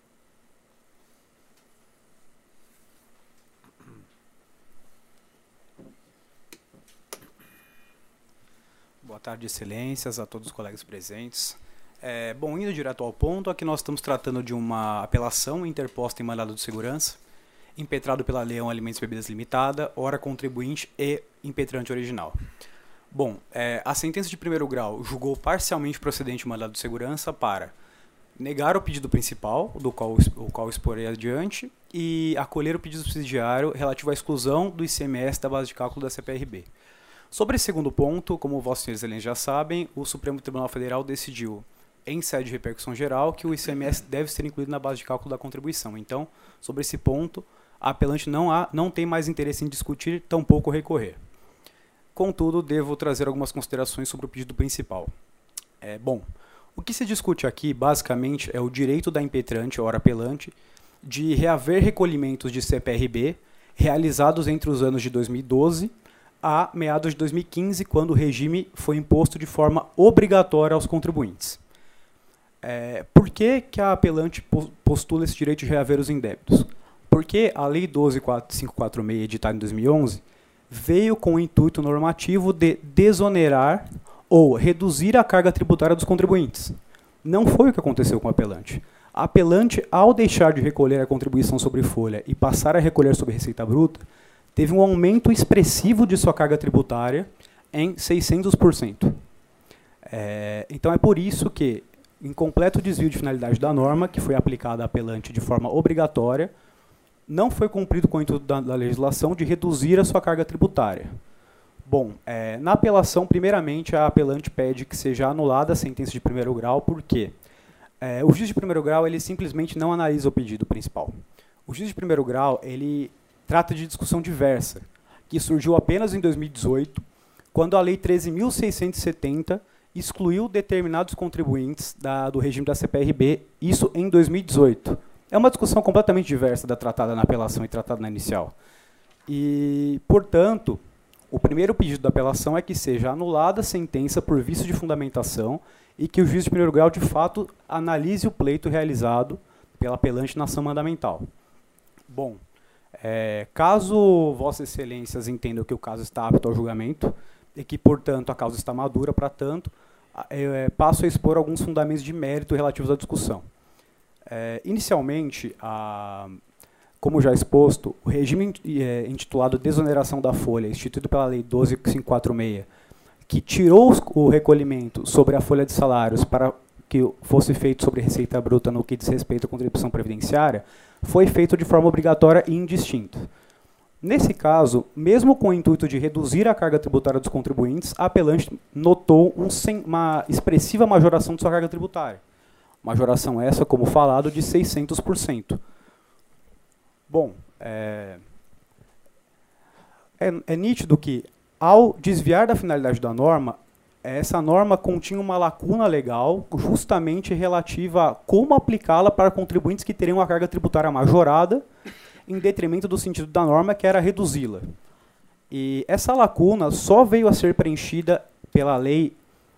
Boa tarde, excelências, a todos os colegas presentes. Bom, indo direto ao ponto, aqui nós estamos tratando de uma apelação interposta em mandado de segurança, impetrado pela Leão Alimentos e Bebidas Limitada, ora contribuinte e impetrante original. Bom, a sentença de primeiro grau julgou parcialmente procedente o mandado de segurança para negar o pedido principal, o qual exporei adiante, e acolher o pedido subsidiário relativo à exclusão do ICMS da base de cálculo da CPRB. Sobre esse segundo ponto, como vossos senhores excelentes já sabem, o Supremo Tribunal Federal decidiu, em sede de repercussão geral, que o ICMS deve ser incluído na base de cálculo da contribuição. Então, sobre esse ponto, a apelante não tem mais interesse em discutir, tampouco recorrer. Contudo, devo trazer algumas considerações sobre o pedido principal. Bom, o que se discute aqui, basicamente, é o direito da impetrante, ora apelante, de reaver recolhimentos de CPRB realizados entre os anos de 2012 a meados de 2015, quando o regime foi imposto de forma obrigatória aos contribuintes. Por que a apelante postula esse direito de reaver os indébitos? Porque a Lei 12.546, editada em 2011, veio com o intuito normativo de desonerar ou reduzir a carga tributária dos contribuintes. Não foi o que aconteceu com a apelante. A apelante, ao deixar de recolher a contribuição sobre folha e passar a recolher sobre receita bruta, teve um aumento expressivo de sua carga tributária em 600%. Então é por isso que, em completo desvio de finalidade da norma, que foi aplicada à apelante de forma obrigatória, não foi cumprido com o intuito da legislação de reduzir a sua carga tributária. Bom, na apelação, primeiramente, a apelante pede que seja anulada a sentença de primeiro grau, porque o juiz de primeiro grau ele simplesmente não analisa o pedido principal. O juiz de primeiro grau ele trata de discussão diversa, que surgiu apenas em 2018, quando a Lei 13.670 excluiu determinados contribuintes do regime da CPRB, isso em 2018. É uma discussão completamente diversa da tratada na apelação e tratada na inicial. E, portanto, o primeiro pedido da apelação é que seja anulada a sentença por vício de fundamentação e que o juiz de primeiro grau, de fato, analise o pleito realizado pela apelante na ação mandamental. Bom, caso vossas excelências entendam que o caso está apto ao julgamento e que, portanto, a causa está madura para tanto, passo a expor alguns fundamentos de mérito relativos à discussão. Inicialmente, como já exposto, o regime intitulado Desoneração da Folha, instituído pela Lei 12.546, que tirou o recolhimento sobre a folha de salários para que fosse feito sobre receita bruta no que diz respeito à contribuição previdenciária, foi feito de forma obrigatória e indistinta. Nesse caso, mesmo com o intuito de reduzir a carga tributária dos contribuintes, a apelante notou uma expressiva majoração de sua carga tributária. Majoração essa, como falado, de 600%. Bom, é nítido que, ao desviar da finalidade da norma, essa norma continha uma lacuna legal justamente relativa a como aplicá-la para contribuintes que teriam a carga tributária majorada, em detrimento do sentido da norma, que era reduzi-la. E essa lacuna só veio a ser preenchida pela Lei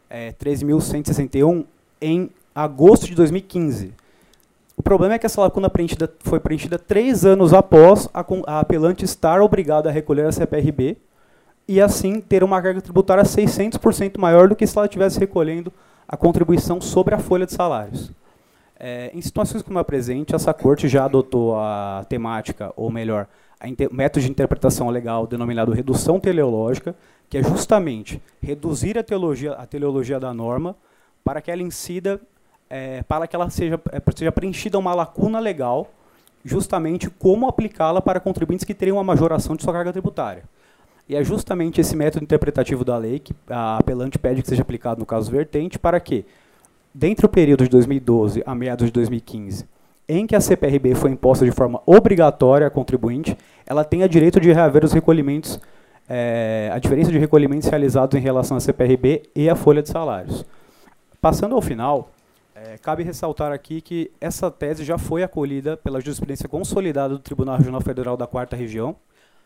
13.161 em agosto de 2015. O problema é que essa lacuna foi preenchida 3 anos após a apelante estar obrigada a recolher a CPRB e, assim, ter uma carga tributária 600% maior do que se ela estivesse recolhendo a contribuição sobre a folha de salários. Em situações como a presente, essa Corte já adotou a temática, ou melhor, o método de interpretação legal denominado redução teleológica, que é justamente reduzir a teleologia da norma para que ela incida, para que ela seja preenchida uma lacuna legal, justamente como aplicá-la para contribuintes que teriam uma majoração de sua carga tributária. E é justamente esse método interpretativo da lei que a apelante pede que seja aplicado no caso vertente para que, dentre o período de 2012 a meados de 2015, em que a CPRB foi imposta de forma obrigatória à contribuinte, ela tenha direito de reaver os recolhimentos, a diferença de recolhimentos realizados em relação à CPRB e à folha de salários. Passando ao final, cabe ressaltar aqui que essa tese já foi acolhida pela jurisprudência consolidada do Tribunal Regional Federal da 4ª Região,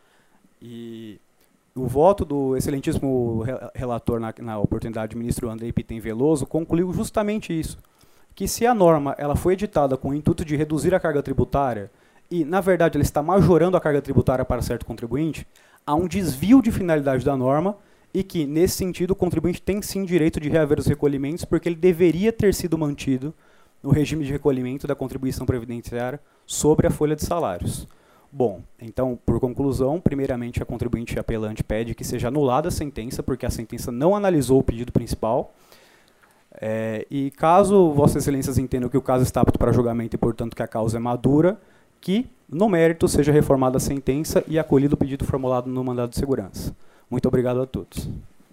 e o voto do excelentíssimo relator na oportunidade, o ministro Andrei Pitem Veloso, concluiu justamente isso, que se a norma ela foi editada com o intuito de reduzir a carga tributária e, na verdade, ela está majorando a carga tributária para certo contribuinte, há um desvio de finalidade da norma e que, nesse sentido, o contribuinte tem sim direito de reaver os recolhimentos porque ele deveria ter sido mantido no regime de recolhimento da contribuição previdenciária sobre a folha de salários. Bom, então, por conclusão, primeiramente a contribuinte apelante pede que seja anulada a sentença, porque a sentença não analisou o pedido principal. E caso Vossas Excelências entendam que o caso está apto para julgamento e, portanto, que a causa é madura, que, no mérito, seja reformada a sentença e acolhido o pedido formulado no mandado de segurança. Muito obrigado a todos.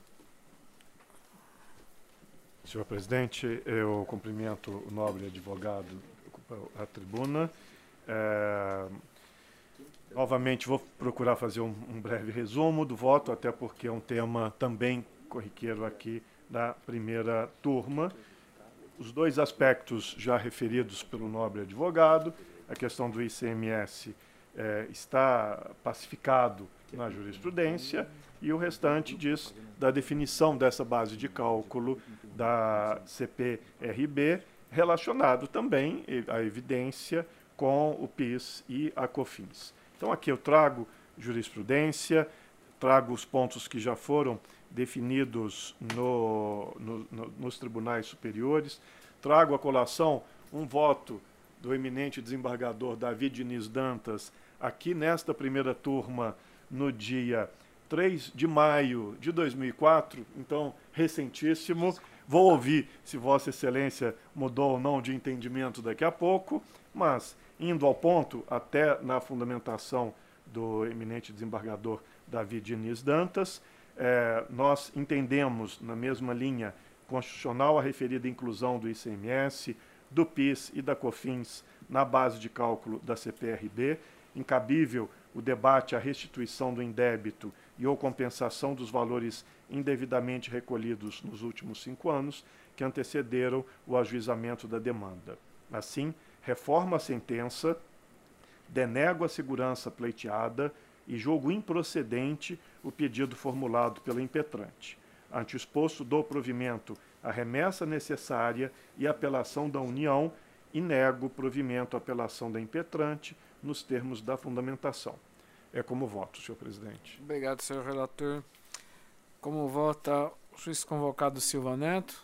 Senhor presidente, eu cumprimento o nobre advogado à tribuna. Novamente, vou procurar fazer um breve resumo do voto, até porque é um tema também corriqueiro aqui da primeira turma. Os 2 aspectos já referidos pelo nobre advogado, a questão do ICMS está pacificado na jurisprudência, e o restante diz da definição dessa base de cálculo da CPRB, relacionado também à evidência com o PIS e a COFINS. Então, aqui eu trago jurisprudência, trago os pontos que já foram definidos nos tribunais superiores, trago à colação um voto do eminente desembargador Davi Diniz Dantas, aqui nesta primeira turma, no dia 3 de maio de 2004, então, recentíssimo. Vou ouvir se Vossa Excelência mudou ou não de entendimento daqui a pouco, mas, indo ao ponto, até na fundamentação do eminente desembargador Davi Diniz Dantas, nós entendemos, na mesma linha constitucional, a referida inclusão do ICMS, do PIS e da COFINS na base de cálculo da CPRB, incabível o debate à restituição do indébito e ou compensação dos valores indevidamente recolhidos nos últimos 5 anos que antecederam o ajuizamento da demanda. Assim, reforma a sentença, denego a segurança pleiteada e julgo improcedente o pedido formulado pela impetrante. Ante o exposto, dou provimento à remessa necessária e apelação da União e nego provimento à apelação da impetrante nos termos da fundamentação. É como voto, senhor presidente. Obrigado, senhor relator. Como vota o juiz convocado Silva Neto?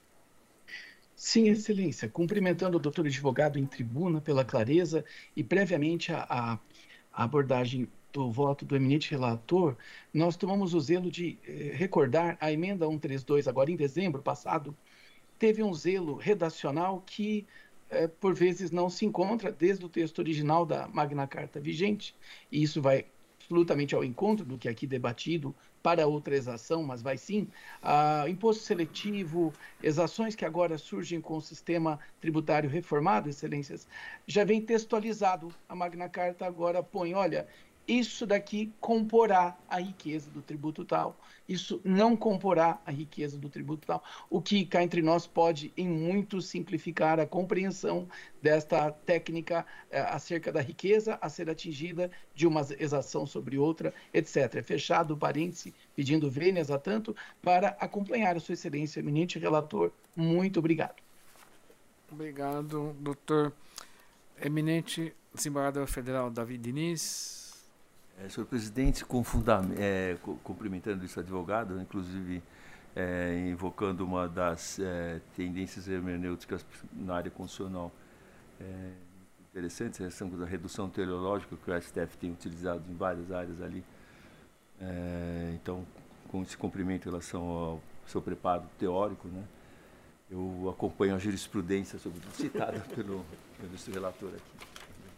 Sim, excelência. Cumprimentando o doutor advogado em tribuna pela clareza e previamente a abordagem do voto do eminente relator, nós tomamos o zelo de recordar a emenda 132, agora em dezembro passado, teve um zelo redacional que, por vezes, não se encontra desde o texto original da Magna Carta vigente, e isso vai absolutamente ao encontro do que é aqui debatido para outra exação, mas vai sim, imposto seletivo, exações que agora surgem com o sistema tributário reformado, excelências, já vem textualizado. A Magna Carta agora põe, olha, isso daqui comporá a riqueza do tributo tal, isso não comporá a riqueza do tributo tal, o que cá entre nós pode em muito simplificar a compreensão desta técnica acerca da riqueza a ser atingida de uma exação sobre outra, etc. Fechado o parêntese, pedindo vênias a tanto, para acompanhar a sua excelência, eminente relator. Muito obrigado. Obrigado, doutor. Eminente desembargador federal Davi Diniz. Senhor presidente, cumprimentando esse advogado, inclusive invocando uma das tendências hermenêuticas na área constitucional interessantes, a questão da redução teleológica que o STF tem utilizado em várias áreas ali. Então, com esse cumprimento em relação ao seu preparo teórico, né, eu acompanho a jurisprudência citada pelo relator aqui.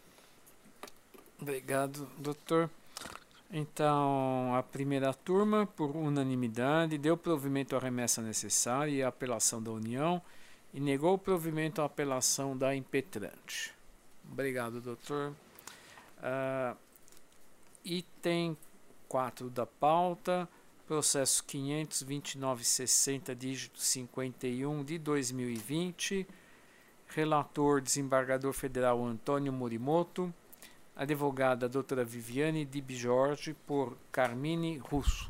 Obrigado, doutor. Então, a primeira turma, por unanimidade, deu provimento à remessa necessária e à apelação da União e negou o provimento à apelação da impetrante. Obrigado, doutor. Item 4 da pauta, processo 52960, dígito 51 de 2020. Relator, desembargador federal Antônio Morimoto. Advogada doutora Viviane Di Bijorge, por Carmine Russo.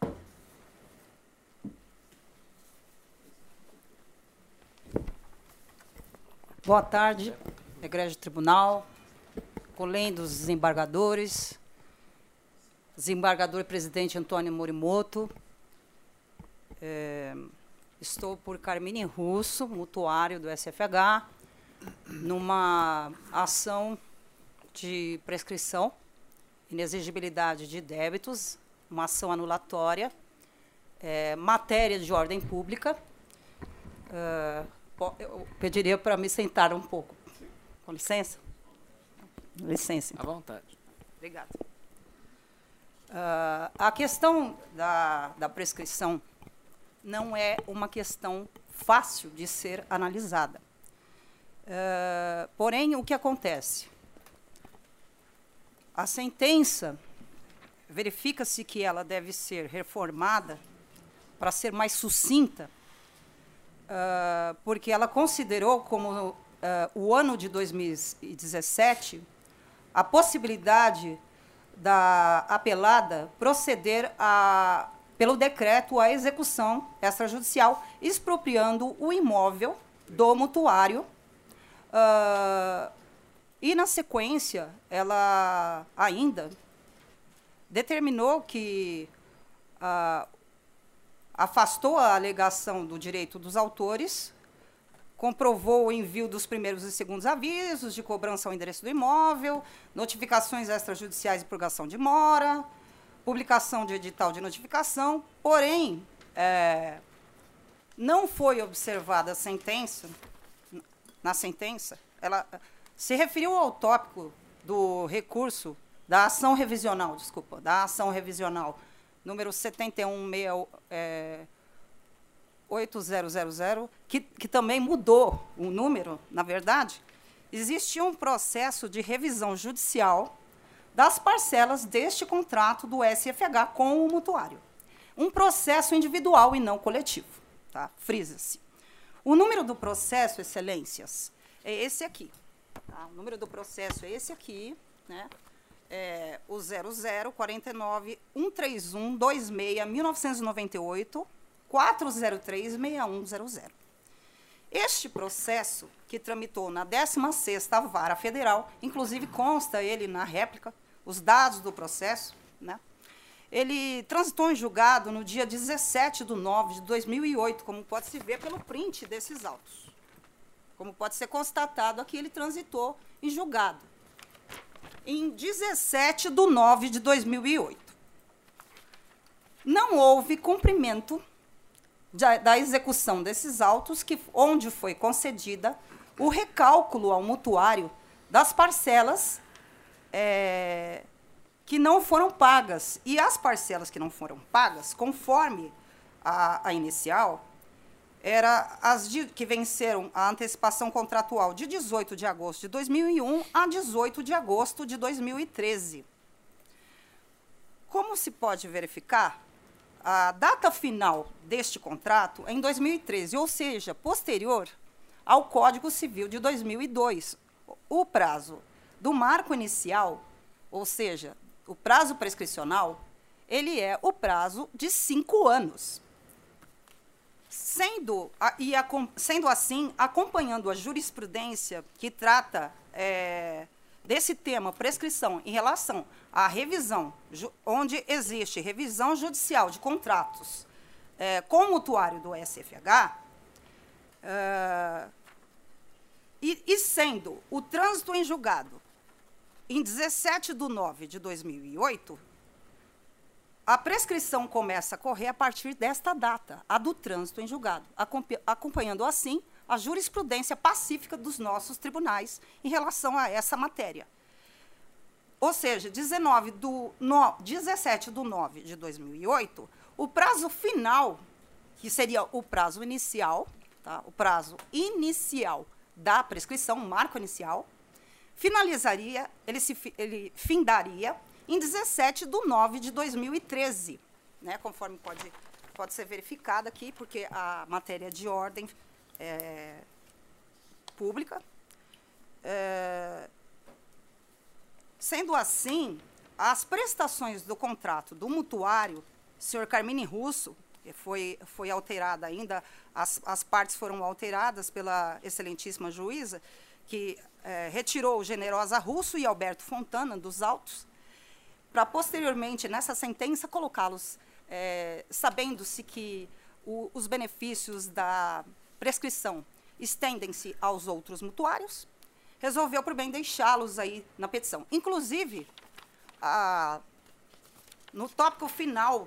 Boa tarde, egrégio tribunal, colendos desembargadores, desembargador e presidente Antônio Morimoto. Estou por Carmine Russo, mutuário do SFH, numa ação de prescrição, inexigibilidade de débitos, uma ação anulatória, matéria de ordem pública. Eu pediria para me sentar um pouco. Com licença? Licença. À vontade. Obrigada. A questão da prescrição não é uma questão fácil de ser analisada. Porém, o que acontece? A sentença, verifica-se que ela deve ser reformada para ser mais sucinta, porque ela considerou como o ano de 2017 a possibilidade da apelada proceder pelo decreto à execução extrajudicial, expropriando o imóvel do mutuário. E, na sequência, ela ainda determinou que afastou a alegação do direito dos autores, comprovou o envio dos primeiros e segundos avisos de cobrança ao endereço do imóvel, notificações extrajudiciais de purgação de mora, publicação de edital de notificação, porém, não foi observada a sentença, na sentença, ela se referiu ao tópico do recurso, da ação revisional, número 7168000, que também mudou o número, na verdade. Existia um processo de revisão judicial das parcelas deste contrato do SFH com o mutuário. Um processo individual e não coletivo. Tá? Frisa-se. O número do processo, excelências, é esse aqui. Tá? O número do processo é esse aqui, né? O 00499131261998 4036100. Este processo, que tramitou na 16ª Vara Federal, inclusive consta ele na réplica, os dados do processo, né? Ele transitou em julgado no dia 17/9/2008, como pode se ver pelo print desses autos. Como pode ser constatado aqui, ele transitou em julgado em 17/9/2008. Não houve cumprimento da execução desses autos, onde foi concedida o recálculo ao mutuário das parcelas que não foram pagas. E as parcelas que não foram pagas, conforme a inicial, era as que venceram a antecipação contratual de 18 de agosto de 2001 a 18 de agosto de 2013. Como se pode verificar, a data final deste contrato é em 2013, ou seja, posterior ao Código Civil de 2002. O prazo do marco inicial, ou seja, o prazo prescricional, ele é o prazo de 5 anos. Sendo assim, acompanhando a jurisprudência que trata desse tema, prescrição, em relação à revisão, onde existe revisão judicial de contratos com o mutuário do SFH, e sendo o trânsito em julgado em 17/9 de 2008, a prescrição começa a correr a partir desta data, a do trânsito em julgado, acompanhando, assim, a jurisprudência pacífica dos nossos tribunais em relação a essa matéria. Ou seja, 17/9 de 2008, o prazo final, que seria o prazo inicial, tá? O prazo inicial da prescrição, o marco inicial, finalizaria, ele findaria em 17/9 de 2013, né, conforme pode ser verificado aqui, porque a matéria de ordem pública. Sendo assim, as prestações do contrato do mutuário, senhor Carmine Russo, foi alterada ainda, as partes foram alteradas pela excelentíssima juíza, que retirou Generosa Russo e Alberto Fontana dos autos, para posteriormente, nessa sentença, colocá-los, sabendo-se que os benefícios da prescrição estendem-se aos outros mutuários, resolveu por bem deixá-los aí na petição. Inclusive, no tópico final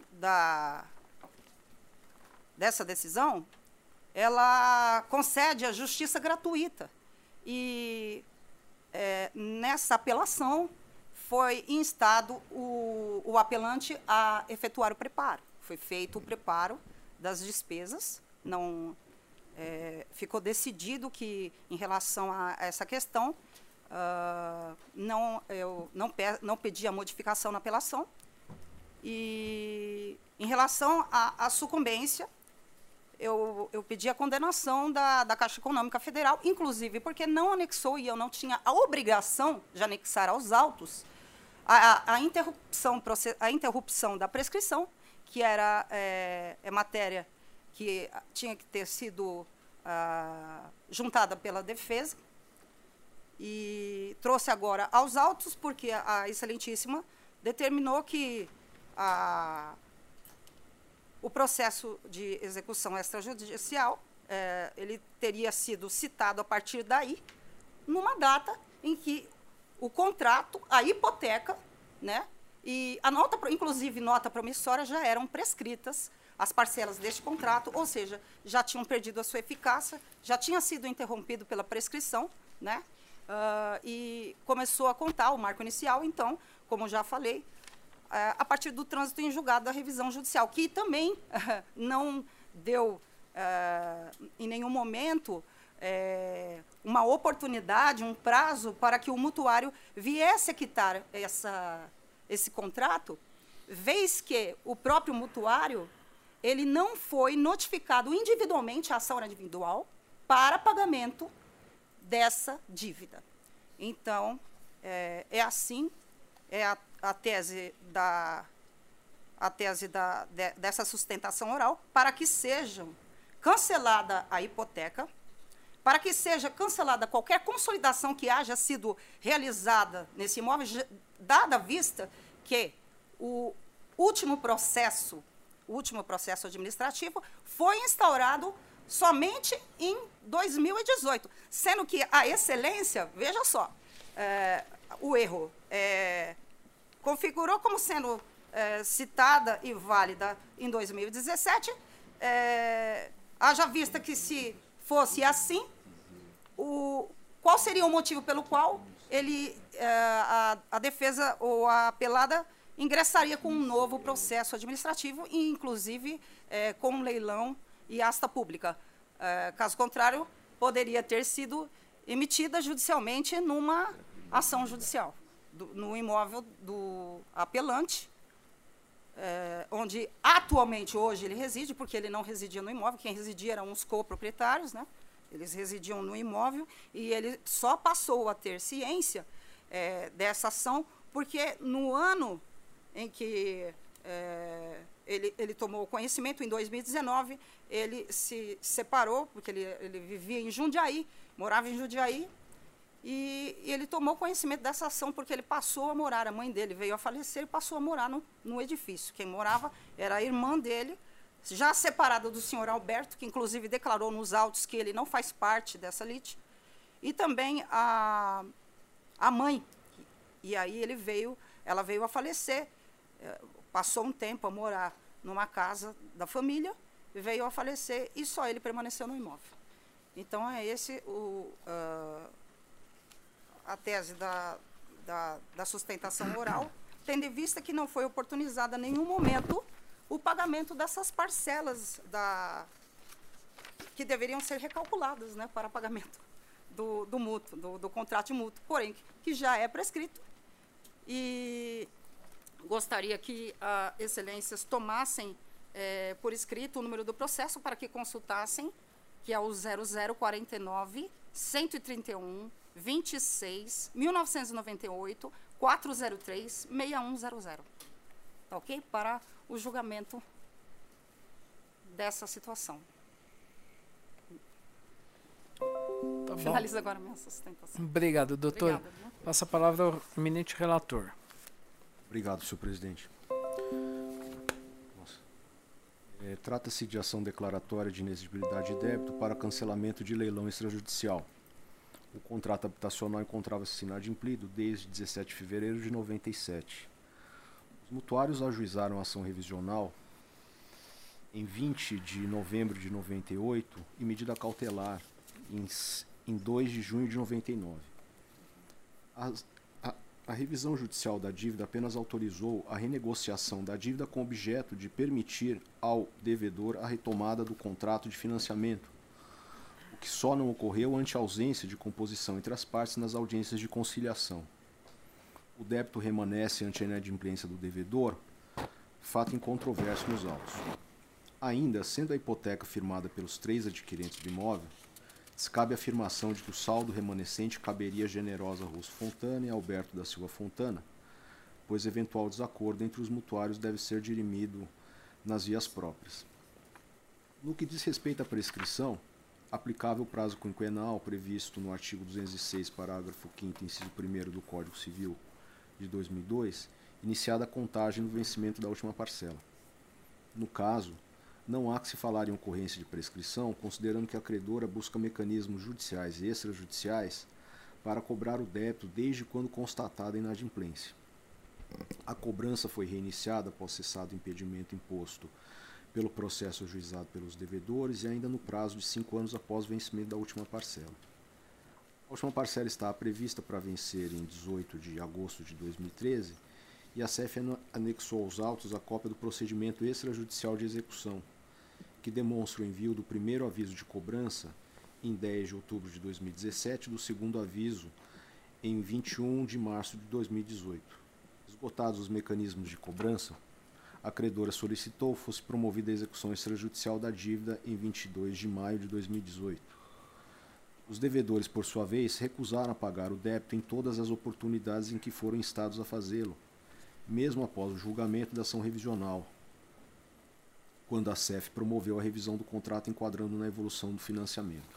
dessa decisão, ela concede a justiça gratuita. E nessa apelação foi instado o apelante a efetuar o preparo. Foi feito o preparo das despesas, não ficou decidido que, em relação a essa questão, eu não pedi a modificação na apelação. E, em relação à sucumbência, eu pedi a condenação da Caixa Econômica Federal, inclusive porque não anexou, e eu não tinha a obrigação de anexar aos autos a interrupção da prescrição, que era matéria que tinha que ter sido juntada pela defesa, e trouxe agora aos autos, porque a excelentíssima determinou que o processo de execução extrajudicial ele teria sido citado a partir daí, numa data em que o contrato, a hipoteca, né, e a nota, inclusive nota promissória, já eram prescritas as parcelas deste contrato, ou seja, já tinham perdido a sua eficácia, já tinha sido interrompido pela prescrição, né, e começou a contar o marco inicial. Então, como já falei, a partir do trânsito em julgado da revisão judicial, que também não deu, em nenhum momento, uma oportunidade, um prazo para que o mutuário viesse a quitar esse contrato, vez que o próprio mutuário ele não foi notificado individualmente, a ação era individual, para pagamento dessa dívida. Então, assim, a tese dessa sustentação oral, para que seja cancelada a hipoteca, para que seja cancelada qualquer consolidação que haja sido realizada nesse imóvel, dada a vista que o último processo administrativo foi instaurado somente em 2018, sendo que a excelência, veja só, o erro configurou como sendo citada e válida em 2017, haja vista que, se fosse assim, qual seria o motivo pelo qual a defesa ou a apelada ingressaria com um novo processo administrativo, e inclusive com leilão e asta pública. Caso contrário, poderia ter sido emitida judicialmente numa ação judicial, no imóvel do apelante, onde atualmente hoje ele reside, porque ele não residia no imóvel, quem residia eram os coproprietários, né? Eles residiam no imóvel, e ele só passou a ter ciência dessa ação porque no ano em que ele tomou conhecimento, em 2019, ele se separou, porque ele vivia em Jundiaí, morava em Jundiaí, e ele tomou conhecimento dessa ação porque ele passou a morar, a mãe dele veio a falecer e passou a morar no edifício. Quem morava era a irmã dele, já separada do senhor Alberto, que inclusive declarou nos autos que ele não faz parte dessa lite, e também a mãe. E aí ela veio a falecer, passou um tempo a morar numa casa da família, veio a falecer e só ele permaneceu no imóvel. Então, é esse a tese da sustentação oral, tendo em vista que não foi oportunizada em nenhum momento o pagamento dessas parcelas que deveriam ser recalculadas, né, para pagamento do mútuo, do contrato de mútuo, porém, que já é prescrito. E gostaria que excelências tomassem por escrito o número do processo para que consultassem, que é o 0049 131 26 1998 403 6100. Tá ok? Para o julgamento dessa situação. Tá bom. Finalizo agora a minha sustentação. Obrigado, doutor. Obrigada, né? Passa a palavra ao eminente relator. Obrigado, senhor presidente. Trata-se de ação declaratória de inexigibilidade de débito para cancelamento de leilão extrajudicial. O contrato habitacional encontrava-se inadimplido desde 17 de fevereiro de 97. Os mutuários ajuizaram a ação revisional em 20 de novembro de 98 e medida cautelar em 2 de junho de 99. A revisão judicial da dívida apenas autorizou a renegociação da dívida com objeto de permitir ao devedor a retomada do contrato de financiamento, o que só não ocorreu ante a ausência de composição entre as partes nas audiências de conciliação. O débito remanesce ante a inadimplência do devedor, fato incontroverso nos autos. Ainda, sendo a hipoteca firmada pelos 3 adquirentes do imóvel, cabe a afirmação de que o saldo remanescente caberia a Generosa Russo Fontana e Alberto da Silva Fontana, pois eventual desacordo entre os mutuários deve ser dirimido nas vias próprias. No que diz respeito à prescrição, aplicável o prazo quinquenal previsto no artigo 206, parágrafo 5º, inciso 1º do Código Civil de 2002, iniciada a contagem do vencimento da última parcela. No caso, não há que se falar em ocorrência de prescrição, considerando que a credora busca mecanismos judiciais e extrajudiciais para cobrar o débito desde quando constatada a inadimplência. A cobrança foi reiniciada após cessado o impedimento imposto pelo processo ajuizado pelos devedores e ainda no prazo de 5 anos após o vencimento da última parcela. A última parcela está prevista para vencer em 18 de agosto de 2013 e a SEF anexou aos autos a cópia do procedimento extrajudicial de execução, que demonstra o envio do primeiro aviso de cobrança em 10 de outubro de 2017 e do segundo aviso em 21 de março de 2018. Esgotados os mecanismos de cobrança, a credora solicitou fosse promovida a execução extrajudicial da dívida em 22 de maio de 2018. Os devedores, por sua vez, recusaram a pagar o débito em todas as oportunidades em que foram instados a fazê-lo, mesmo após o julgamento da ação revisional, quando a SEF promoveu a revisão do contrato enquadrando na evolução do financiamento.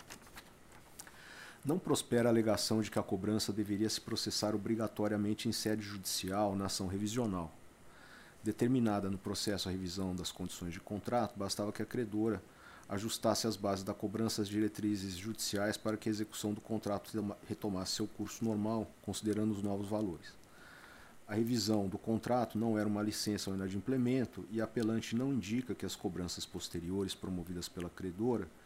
Não prospera a alegação de que a cobrança deveria se processar obrigatoriamente em sede judicial na ação revisional. Determinada no processo a revisão das condições de contrato, bastava que a credora ajustasse as bases da cobrança às diretrizes judiciais para que a execução do contrato retomasse seu curso normal, considerando os novos valores. A revisão do contrato não era uma licença ao inadimplemento e a apelante não indica que as cobranças posteriores promovidas pela credora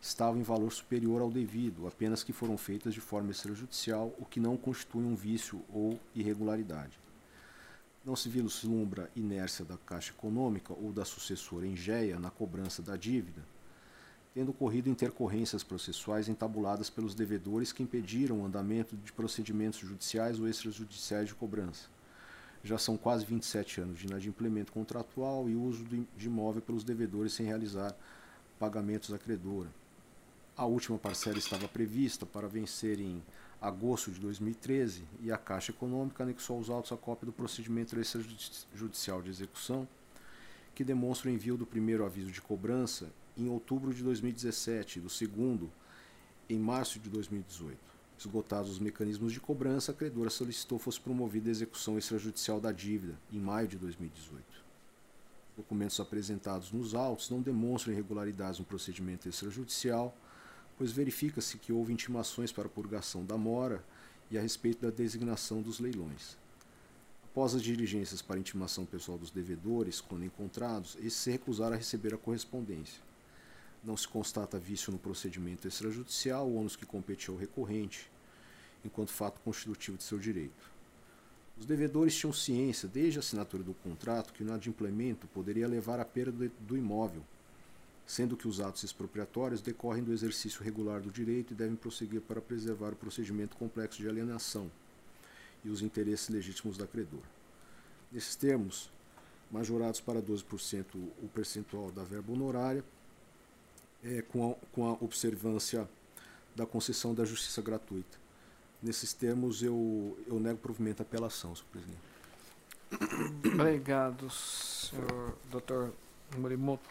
estavam em valor superior ao devido, apenas que foram feitas de forma extrajudicial, o que não constitui um vício ou irregularidade. Não se vislumbra inércia da Caixa Econômica ou da sucessora Engea na cobrança da dívida, tendo ocorrido intercorrências processuais entabuladas pelos devedores que impediram o andamento de procedimentos judiciais ou extrajudiciais de cobrança. Já são quase 27 anos de inadimplemento contratual e uso de imóvel pelos devedores sem realizar pagamentos à credora. A última parcela estava prevista para vencer em agosto de 2013 e a Caixa Econômica anexou aos autos a cópia do procedimento extrajudicial de execução, que demonstra o envio do primeiro aviso de cobrança em outubro de 2017 e do segundo em março de 2018. Esgotados os mecanismos de cobrança, a credora solicitou fosse promovida a execução extrajudicial da dívida em maio de 2018. Os documentos apresentados nos autos não demonstram irregularidades no procedimento extrajudicial, pois verifica-se que houve intimações para a purgação da mora e a respeito da designação dos leilões. Após as diligências para intimação pessoal dos devedores, quando encontrados, esses se recusaram a receber a correspondência. Não se constata vício no procedimento extrajudicial ou ônus que compete ao recorrente, enquanto fato constitutivo de seu direito. Os devedores tinham ciência, desde a assinatura do contrato, que o inadimplemento poderia levar à perda do imóvel, sendo que os atos expropriatórios decorrem do exercício regular do direito e devem prosseguir para preservar o procedimento complexo de alienação e os interesses legítimos da credora. Nesses termos, majorados para 12% o percentual da verba honorária, com a observância da concessão da justiça gratuita. Nesses termos, eu nego provimento à apelação, senhor presidente. Obrigado, senhor Dr. Morimoto.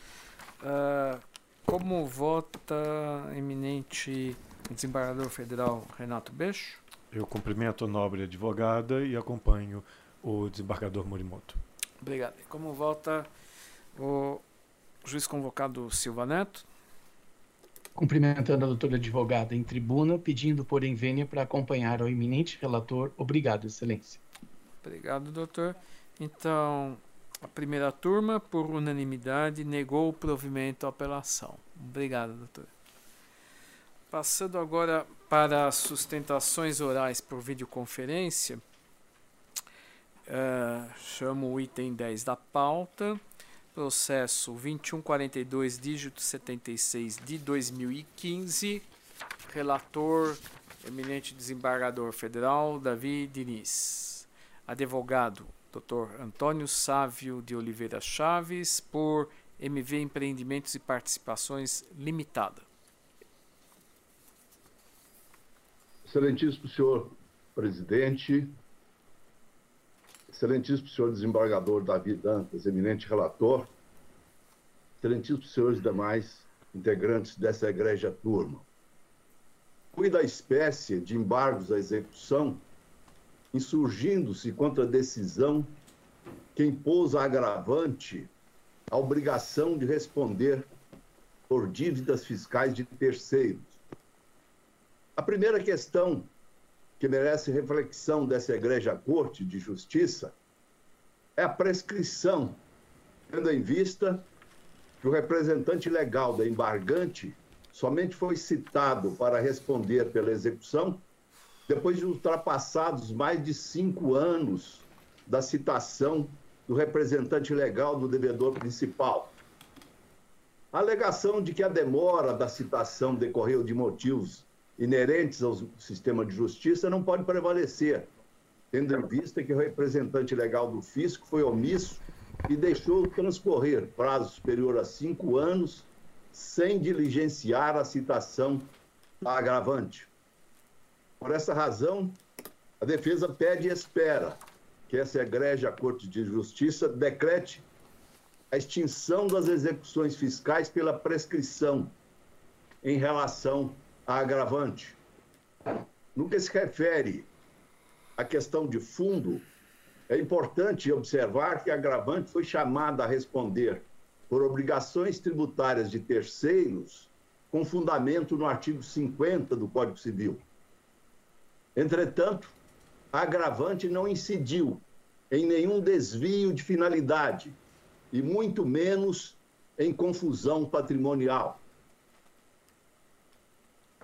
Como vota eminente desembargador federal Renato Beixo? Eu cumprimento a nobre advogada e acompanho o desembargador Morimoto. Obrigado. E como vota o juiz convocado Silva Neto? Cumprimentando a doutora advogada em tribuna, pedindo por vênia para acompanhar ao eminente relator. Obrigado, excelência. Obrigado, doutor. Então, a primeira turma, por unanimidade, negou o provimento à apelação. Obrigado, doutor. Passando agora para as sustentações orais por videoconferência, chamo o item 10 da pauta, processo 2142, dígito 76 de 2015, relator, eminente desembargador federal, Davi Diniz. Advogado, Dr. Antônio Sávio de Oliveira Chaves, por MV Empreendimentos e Participações Limitada. Excelentíssimo senhor presidente, excelentíssimo senhor desembargador Davi Dantas, eminente relator, excelentíssimos senhores demais integrantes dessa egrégia turma. Fui da espécie de embargos à execução, insurgindo-se contra a decisão que impôs a agravante a obrigação de responder por dívidas fiscais de terceiros. A primeira questão que merece reflexão dessa egrégia Corte de Justiça é a prescrição, tendo em vista que o representante legal da embargante somente foi citado para responder pela execução depois de ultrapassados mais de 5 anos da citação do representante legal do devedor principal. A alegação de que a demora da citação decorreu de motivos inerentes ao sistema de justiça não pode prevalecer, tendo em vista que o representante legal do fisco foi omisso e deixou transcorrer prazo superior a 5 anos sem diligenciar a citação da agravante. Por essa razão, a defesa pede e espera que essa egrégia Corte de Justiça decrete a extinção das execuções fiscais pela prescrição em relação à agravante. No que se refere à questão de fundo, é importante observar que a agravante foi chamada a responder por obrigações tributárias de terceiros com fundamento no artigo 50 do Código Civil. Entretanto, a agravante não incidiu em nenhum desvio de finalidade e muito menos em confusão patrimonial.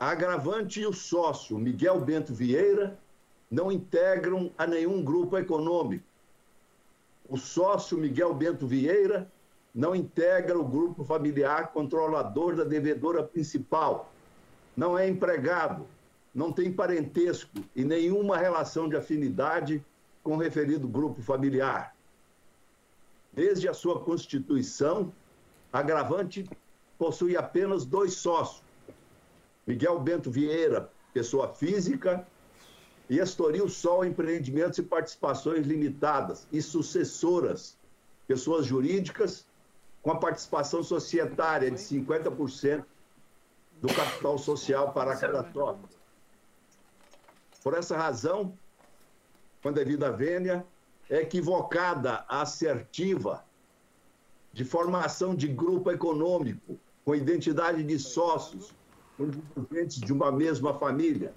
A agravante e o sócio Miguel Bento Vieira não integram a nenhum grupo econômico. O sócio Miguel Bento Vieira não integra o grupo familiar controlador da devedora principal. Não é empregado, não tem parentesco e nenhuma relação de afinidade com o referido grupo familiar. Desde a sua constituição, a agravante possui apenas 2 sócios. Miguel Bento Vieira, pessoa física, e Estoril Sol Empreendimentos e Participações Limitadas e sucessoras, pessoas jurídicas, com a participação societária de 50% do capital social para cada sócio. Por essa razão, com devida vênia, é equivocada a assertiva de formação de grupo econômico com identidade de sócios, constituintes de uma mesma família.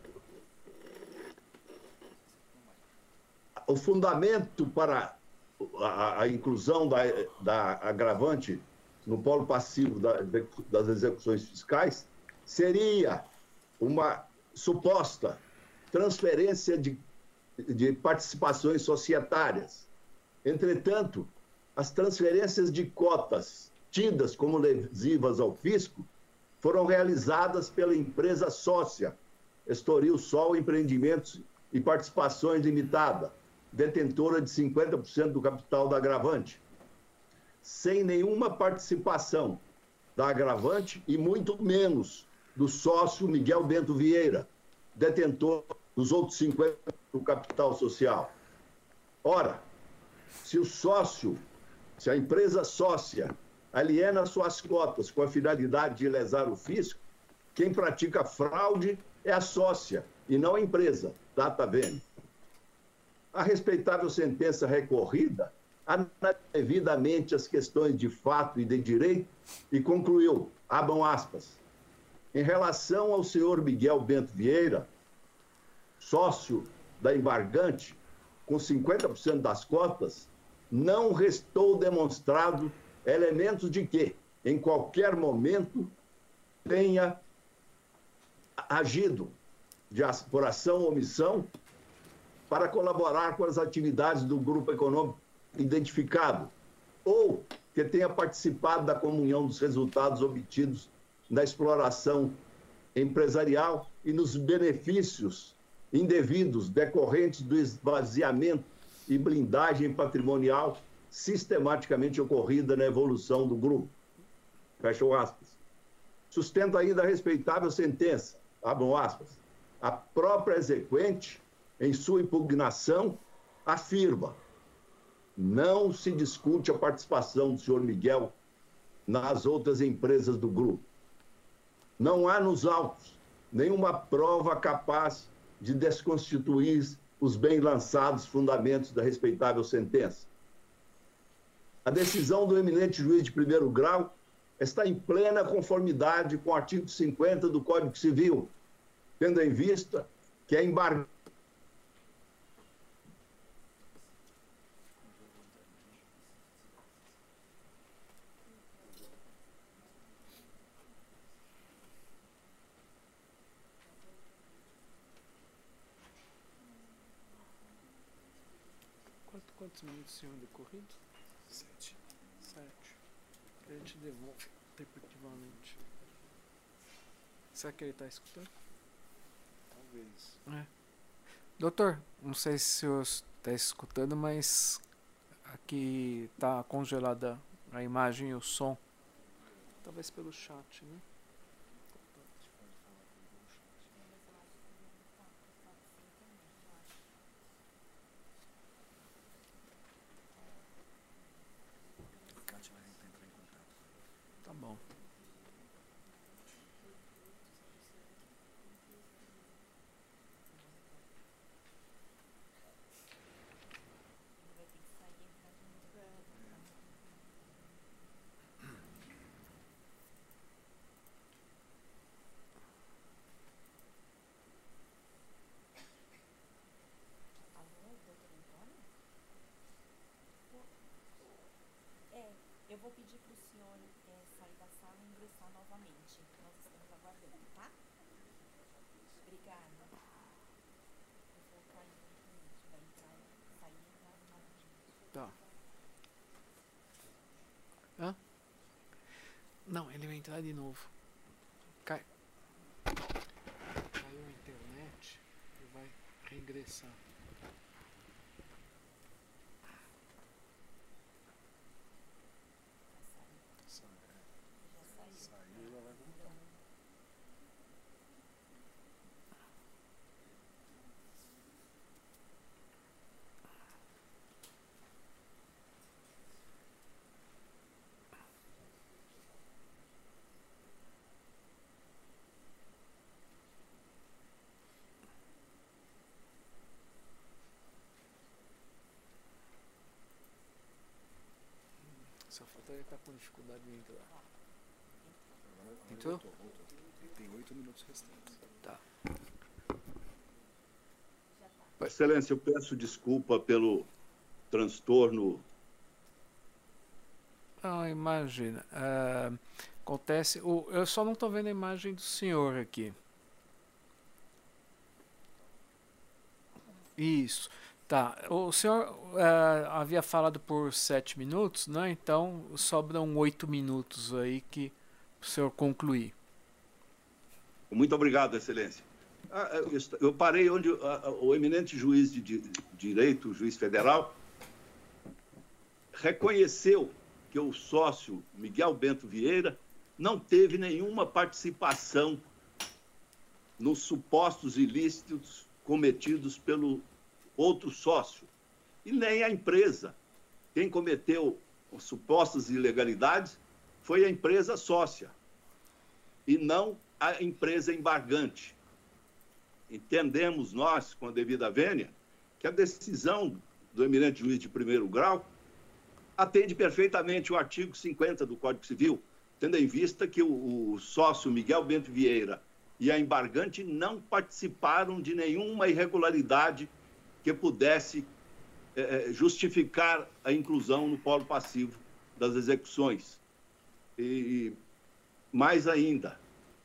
O fundamento para a inclusão da agravante no polo passivo das execuções fiscais seria uma suposta transferência de participações societárias. Entretanto, as transferências de cotas tidas como lesivas ao fisco foram realizadas pela empresa sócia Estoril Sol Empreendimentos e Participações Limitada, detentora de 50% do capital da agravante, sem nenhuma participação da agravante e muito menos do sócio Miguel Bento Vieira, detentor dos outros 50% do capital social. Ora, se a empresa sócia aliena suas cotas com a finalidade de lesar o fisco, quem pratica fraude é a sócia e não a empresa, data vênia. A respeitável sentença recorrida analisou devidamente as questões de fato e de direito e concluiu, abram aspas, em relação ao senhor Miguel Bento Vieira, sócio da embargante, com 50% das cotas, não restou demonstrado elementos de que, em qualquer momento, tenha agido por ação ou omissão para colaborar com as atividades do grupo econômico identificado, ou que tenha participado da comunhão dos resultados obtidos na exploração empresarial e nos benefícios indevidos decorrentes do esvaziamento e blindagem patrimonial sistematicamente ocorrida na evolução do grupo. Fecham aspas. Sustenta ainda a respeitável sentença, abram aspas, a própria exequente, em sua impugnação, afirma: não se discute a participação do senhor Miguel nas outras empresas do grupo. Não há nos autos nenhuma prova capaz de desconstituir os bem lançados fundamentos da respeitável sentença. A decisão do eminente juiz de primeiro grau está em plena conformidade com o artigo 50 do Código Civil, tendo em vista que é embargado Quantos minutos tinham decorrido? 7. A gente devolve repetitivamente. Será que ele está escutando? Talvez. Doutor, não sei se o senhor está escutando, mas aqui está congelada a imagem e o som. Talvez pelo chat, né? Tá bom. Eu vou pedir para o senhor sair da sala e ingressar novamente. Nós estamos aguardando, tá? Tá. Hã? Não, ele vai entrar de novo. Caiu a internet e vai reingressar. Só falta ele estar com dificuldade de entrar. Entrou? Tem 8 minutos restantes. Tá. Excelência, eu peço desculpa pelo transtorno. Não, imagina. Acontece. Eu só não estou vendo a imagem do senhor aqui. Isso. Tá. O senhor havia falado por 7 minutos, né? Então sobram 8 minutos aí que o senhor concluir. Muito obrigado, Excelência. Eu parei onde o eminente juiz de direito, o juiz federal, reconheceu que o sócio Miguel Bento Vieira não teve nenhuma participação nos supostos ilícitos cometidos pelo outro sócio, e nem a empresa. Quem cometeu as supostas ilegalidades foi a empresa sócia, e não a empresa embargante. Entendemos nós, com a devida vênia, que a decisão do eminente juiz de primeiro grau atende perfeitamente o artigo 50 do Código Civil, tendo em vista que o sócio Miguel Bento Vieira e a embargante não participaram de nenhuma irregularidade que pudesse justificar a inclusão no polo passivo das execuções. E, mais ainda,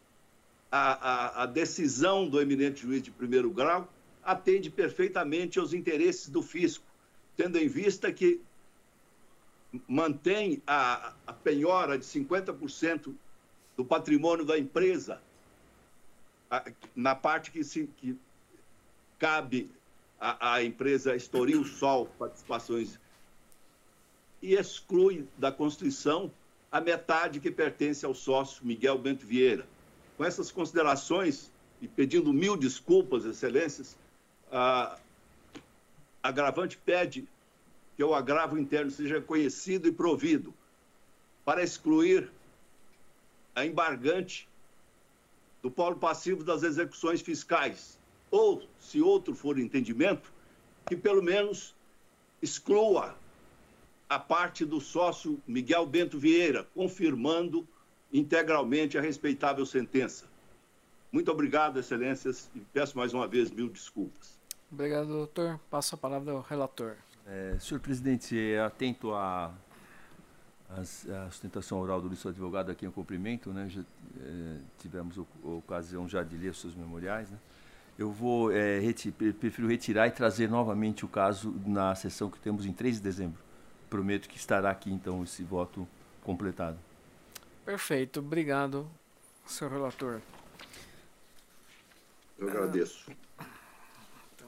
a decisão do eminente juiz de primeiro grau atende perfeitamente aos interesses do fisco, tendo em vista que mantém a penhora de 50% do patrimônio da empresa, na parte que cabe à empresa Estoril Sol Participações, e exclui da Constituição a metade que pertence ao sócio Miguel Bento Vieira. Com essas considerações, e pedindo 1000 desculpas, excelências, a agravante pede que o agravo interno seja conhecido e provido para excluir a embargante do polo passivo das execuções fiscais, ou, se outro for o entendimento, que pelo menos exclua a parte do sócio Miguel Bento Vieira, confirmando integralmente a respeitável sentença. Muito obrigado, excelências, e peço mais uma vez 1000 desculpas. Obrigado, doutor. Passo a palavra ao relator. Senhor presidente, atento à sustentação oral do ilustro advogado aqui em cumprimento, né? Já tivemos a ocasião já de ler os seus memoriais, né? Eu vou prefiro retirar e trazer novamente o caso na sessão que temos em 3 de dezembro. Prometo que estará aqui, então, esse voto completado. Perfeito. Obrigado, senhor relator. Eu agradeço. Então,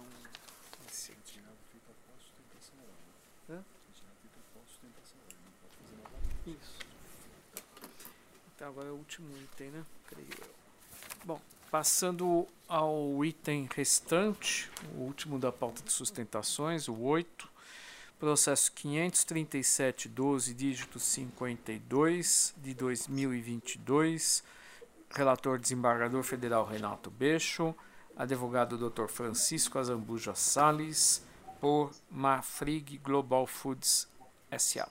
isso. Então, agora é o último item, né? Creio eu. Bom, passando ao item restante, o último da pauta de sustentações, o 8, processo 537-12, dígito 52, de 2022, relator desembargador federal Renato Becho, advogado Dr. Francisco Azambuja Salles, por Marfrig Global Foods S.A.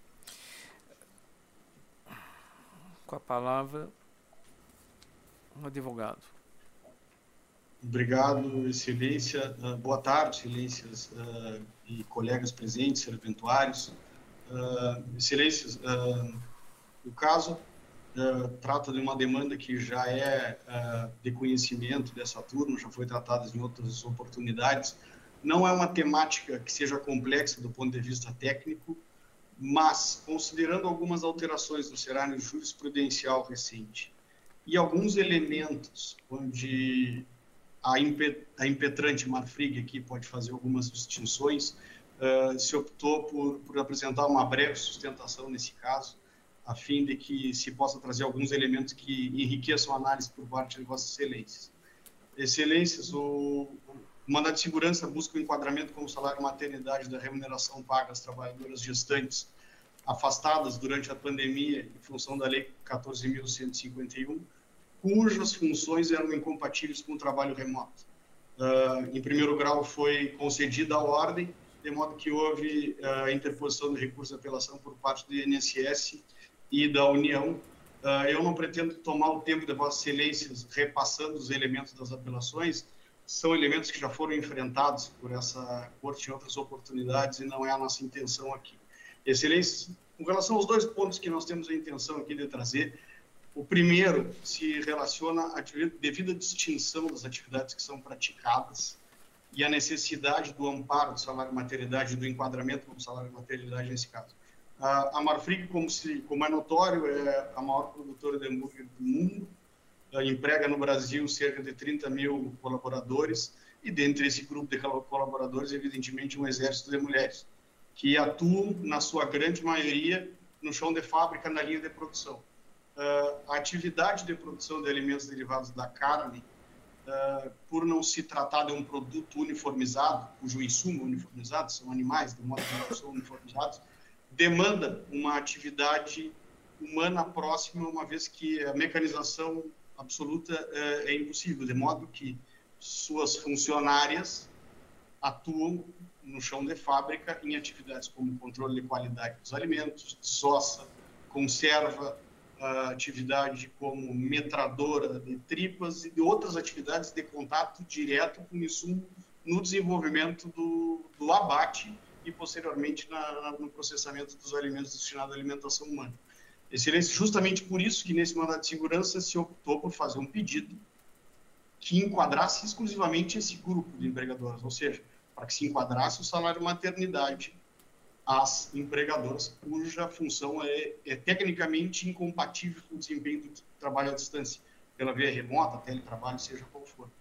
Com a palavra, o advogado. Obrigado, excelência. Boa tarde, excelências e colegas presentes, serventuários. Excelências, o caso trata de uma demanda que já é de conhecimento dessa turma, já foi tratada em outras oportunidades. Não é uma temática que seja complexa do ponto de vista técnico, mas, considerando algumas alterações no cenário jurisprudencial recente e alguns elementos onde a impetrante Marfrig aqui pode fazer algumas distinções, se optou por apresentar uma breve sustentação nesse caso, a fim de que se possa trazer alguns elementos que enriqueçam a análise por parte de Vossas Excelências. Excelências, o mandado de segurança busca o enquadramento como salário maternidade da remuneração paga às trabalhadoras gestantes afastadas durante a pandemia em função da Lei 14.151, cujas funções eram incompatíveis com o trabalho remoto. Em primeiro grau foi concedida a ordem, de modo que houve a interposição de recurso de apelação por parte do INSS e da União. Eu não pretendo tomar o tempo de Vossas Excelências repassando os elementos das apelações, são elementos que já foram enfrentados por essa corte em outras oportunidades e não é a nossa intenção aqui. Excelências, com relação aos dois pontos que nós temos a intenção aqui de trazer, o primeiro se relaciona à devida distinção das atividades que são praticadas e a necessidade do amparo do salário maternidade e do enquadramento como salário maternidade nesse caso. A Marfrig, como é notório, é a maior produtora de hambúrguer do mundo, emprega no Brasil cerca de 30 mil colaboradores e, dentre esse grupo de colaboradores, evidentemente, um exército de mulheres, que atuam, na sua grande maioria, no chão de fábrica, na linha de produção. A atividade de produção de alimentos derivados da carne, por não se tratar de um produto uniformizado, cujo insumo é uniformizado, são animais, de modo que são uniformizados, demanda uma atividade humana próxima, uma vez que a mecanização absoluta é impossível, de modo que suas funcionárias atuam no chão de fábrica em atividades como controle de qualidade dos alimentos, desossa, conserva, atividade como metradora de tripas e de outras atividades de contato direto com o insumo no desenvolvimento do abate e, posteriormente, no processamento dos alimentos destinados à alimentação humana. Excelência, justamente por isso que nesse mandado de segurança se optou por fazer um pedido que enquadrasse exclusivamente esse grupo de empregadoras, ou seja, para que se enquadrasse o salário maternidade às empregadoras cuja função é tecnicamente incompatível com o desempenho do trabalho à distância, pela via remota, teletrabalho, seja qual for.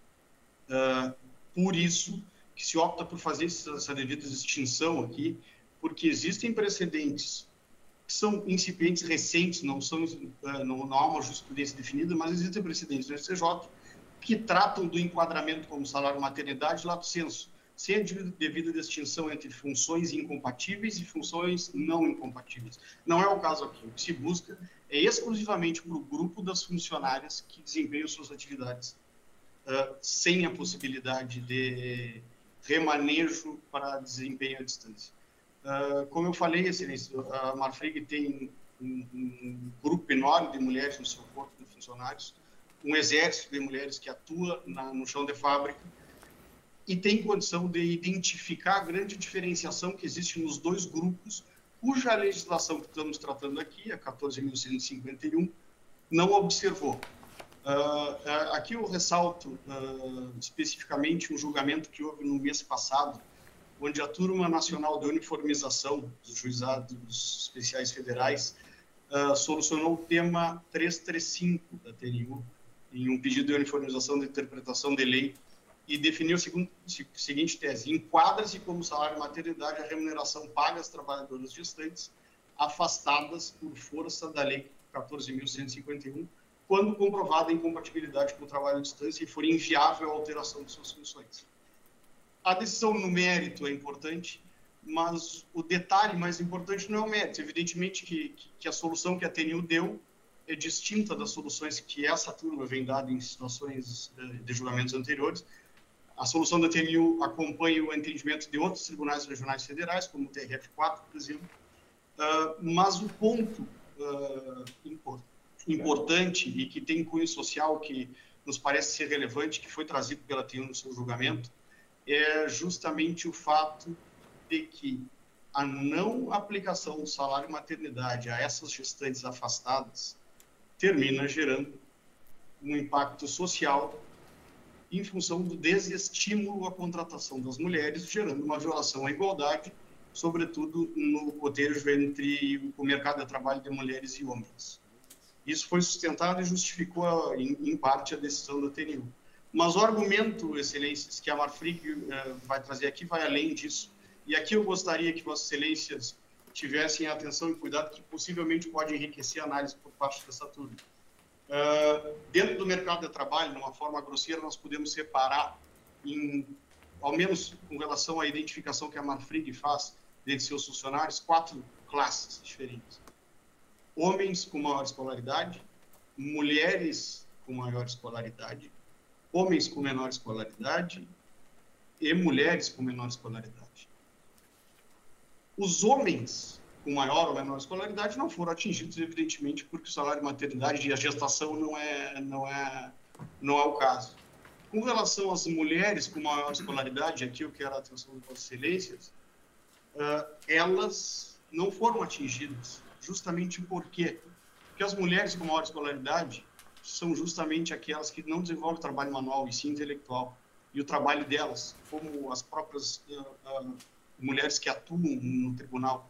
Por isso que se opta por fazer essa devida distinção aqui, porque existem precedentes que são incipientes recentes, não há uma jurisprudência definida, mas existem precedentes no STJ que tratam do enquadramento como salário maternidade lato sensu, sem a devida distinção entre funções incompatíveis e funções não incompatíveis. Não é o caso aqui. O que se busca é exclusivamente para o grupo das funcionárias que desempenham suas atividades sem a possibilidade de remanejo para desempenho à distância. Como eu falei, Excelência, a Marfrig tem um grupo enorme de mulheres no seu corpo de funcionários, um exército de mulheres que atua no chão de fábrica e tem condição de identificar a grande diferenciação que existe nos dois grupos, cuja legislação que estamos tratando aqui, a 14.151, não observou. Aqui eu ressalto especificamente um julgamento que houve no mês passado, onde a Turma Nacional de Uniformização dos Juizados Especiais Federais solucionou o tema 335 da TNU, em um pedido de uniformização de interpretação de lei, e definiu a seguinte tese: enquadra-se como salário maternidade a remuneração paga às trabalhadoras gestantes afastadas por força da Lei 14.151, quando comprovada a incompatibilidade com o trabalho à distância e for inviável a alteração de suas funções. A decisão no mérito é importante, mas o detalhe mais importante não é o mérito. Evidentemente que a solução que a TNU deu é distinta das soluções que essa turma vem dando em situações de julgamentos anteriores. A solução da TNU acompanha o entendimento de outros tribunais regionais federais, como o TRF4, por exemplo, mas o ponto importante e que tem cunho social que nos parece ser relevante, que foi trazido pela TNU no seu julgamento, é justamente o fato de que a não aplicação do salário maternidade a essas gestantes afastadas termina gerando um impacto social em função do desestímulo à contratação das mulheres, gerando uma violação à igualdade, sobretudo no cotejo entre o mercado de trabalho de mulheres e homens. Isso foi sustentado e justificou, em parte, a decisão da TNU. Mas o argumento, Excelências, que a Marfrig vai trazer aqui vai além disso. E aqui eu gostaria que Vossas Excelências tivessem atenção e cuidado, que possivelmente pode enriquecer a análise por parte dessa turma. Dentro do mercado de trabalho, de uma forma grosseira, nós podemos separar, ao menos com relação à identificação que a Marfrig faz dentre seus funcionários, 4 classes diferentes. Homens com maior escolaridade, mulheres com maior escolaridade, homens com menor escolaridade e mulheres com menor escolaridade. Os homens com maior ou menor escolaridade não foram atingidos, evidentemente, porque o salário de maternidade e a gestação não é o caso. Com relação às mulheres com maior escolaridade, aqui eu quero a atenção de Vossas Excelências, elas não foram atingidas. Justamente por quê? Porque as mulheres com maior escolaridade são justamente aquelas que não desenvolvem trabalho manual e sim intelectual. E o trabalho delas, como as próprias mulheres que atuam no tribunal,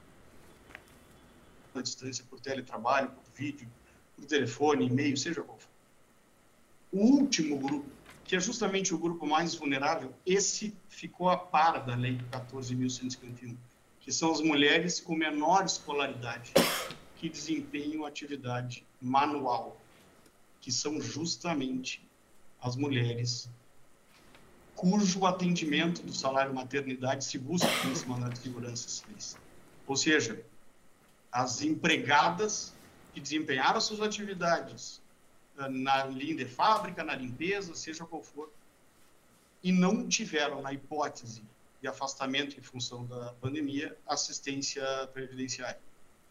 à distância, por teletrabalho, por vídeo, por telefone, e-mail, seja qual for. O último grupo, que é justamente o grupo mais vulnerável, esse ficou a par da Lei 14.151, que são as mulheres com menor escolaridade, que desempenham atividade manual, que são justamente as mulheres cujo atendimento do salário maternidade se busca nesse mandato de segurança. Ou seja, as empregadas que desempenharam suas atividades na linha de fábrica, na limpeza, seja qual for, e não tiveram, na hipótese de afastamento em função da pandemia, assistência previdenciária.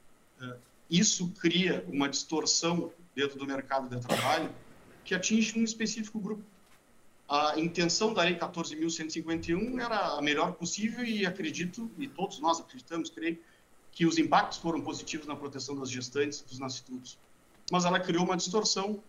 Isso cria uma distorção dentro do mercado de trabalho que atinge um específico grupo. A intenção da Lei 14.151 era a melhor possível e acredito, e todos nós acreditamos, creio, que os impactos foram positivos na proteção das gestantes e dos nascituros. Mas ela criou uma distorção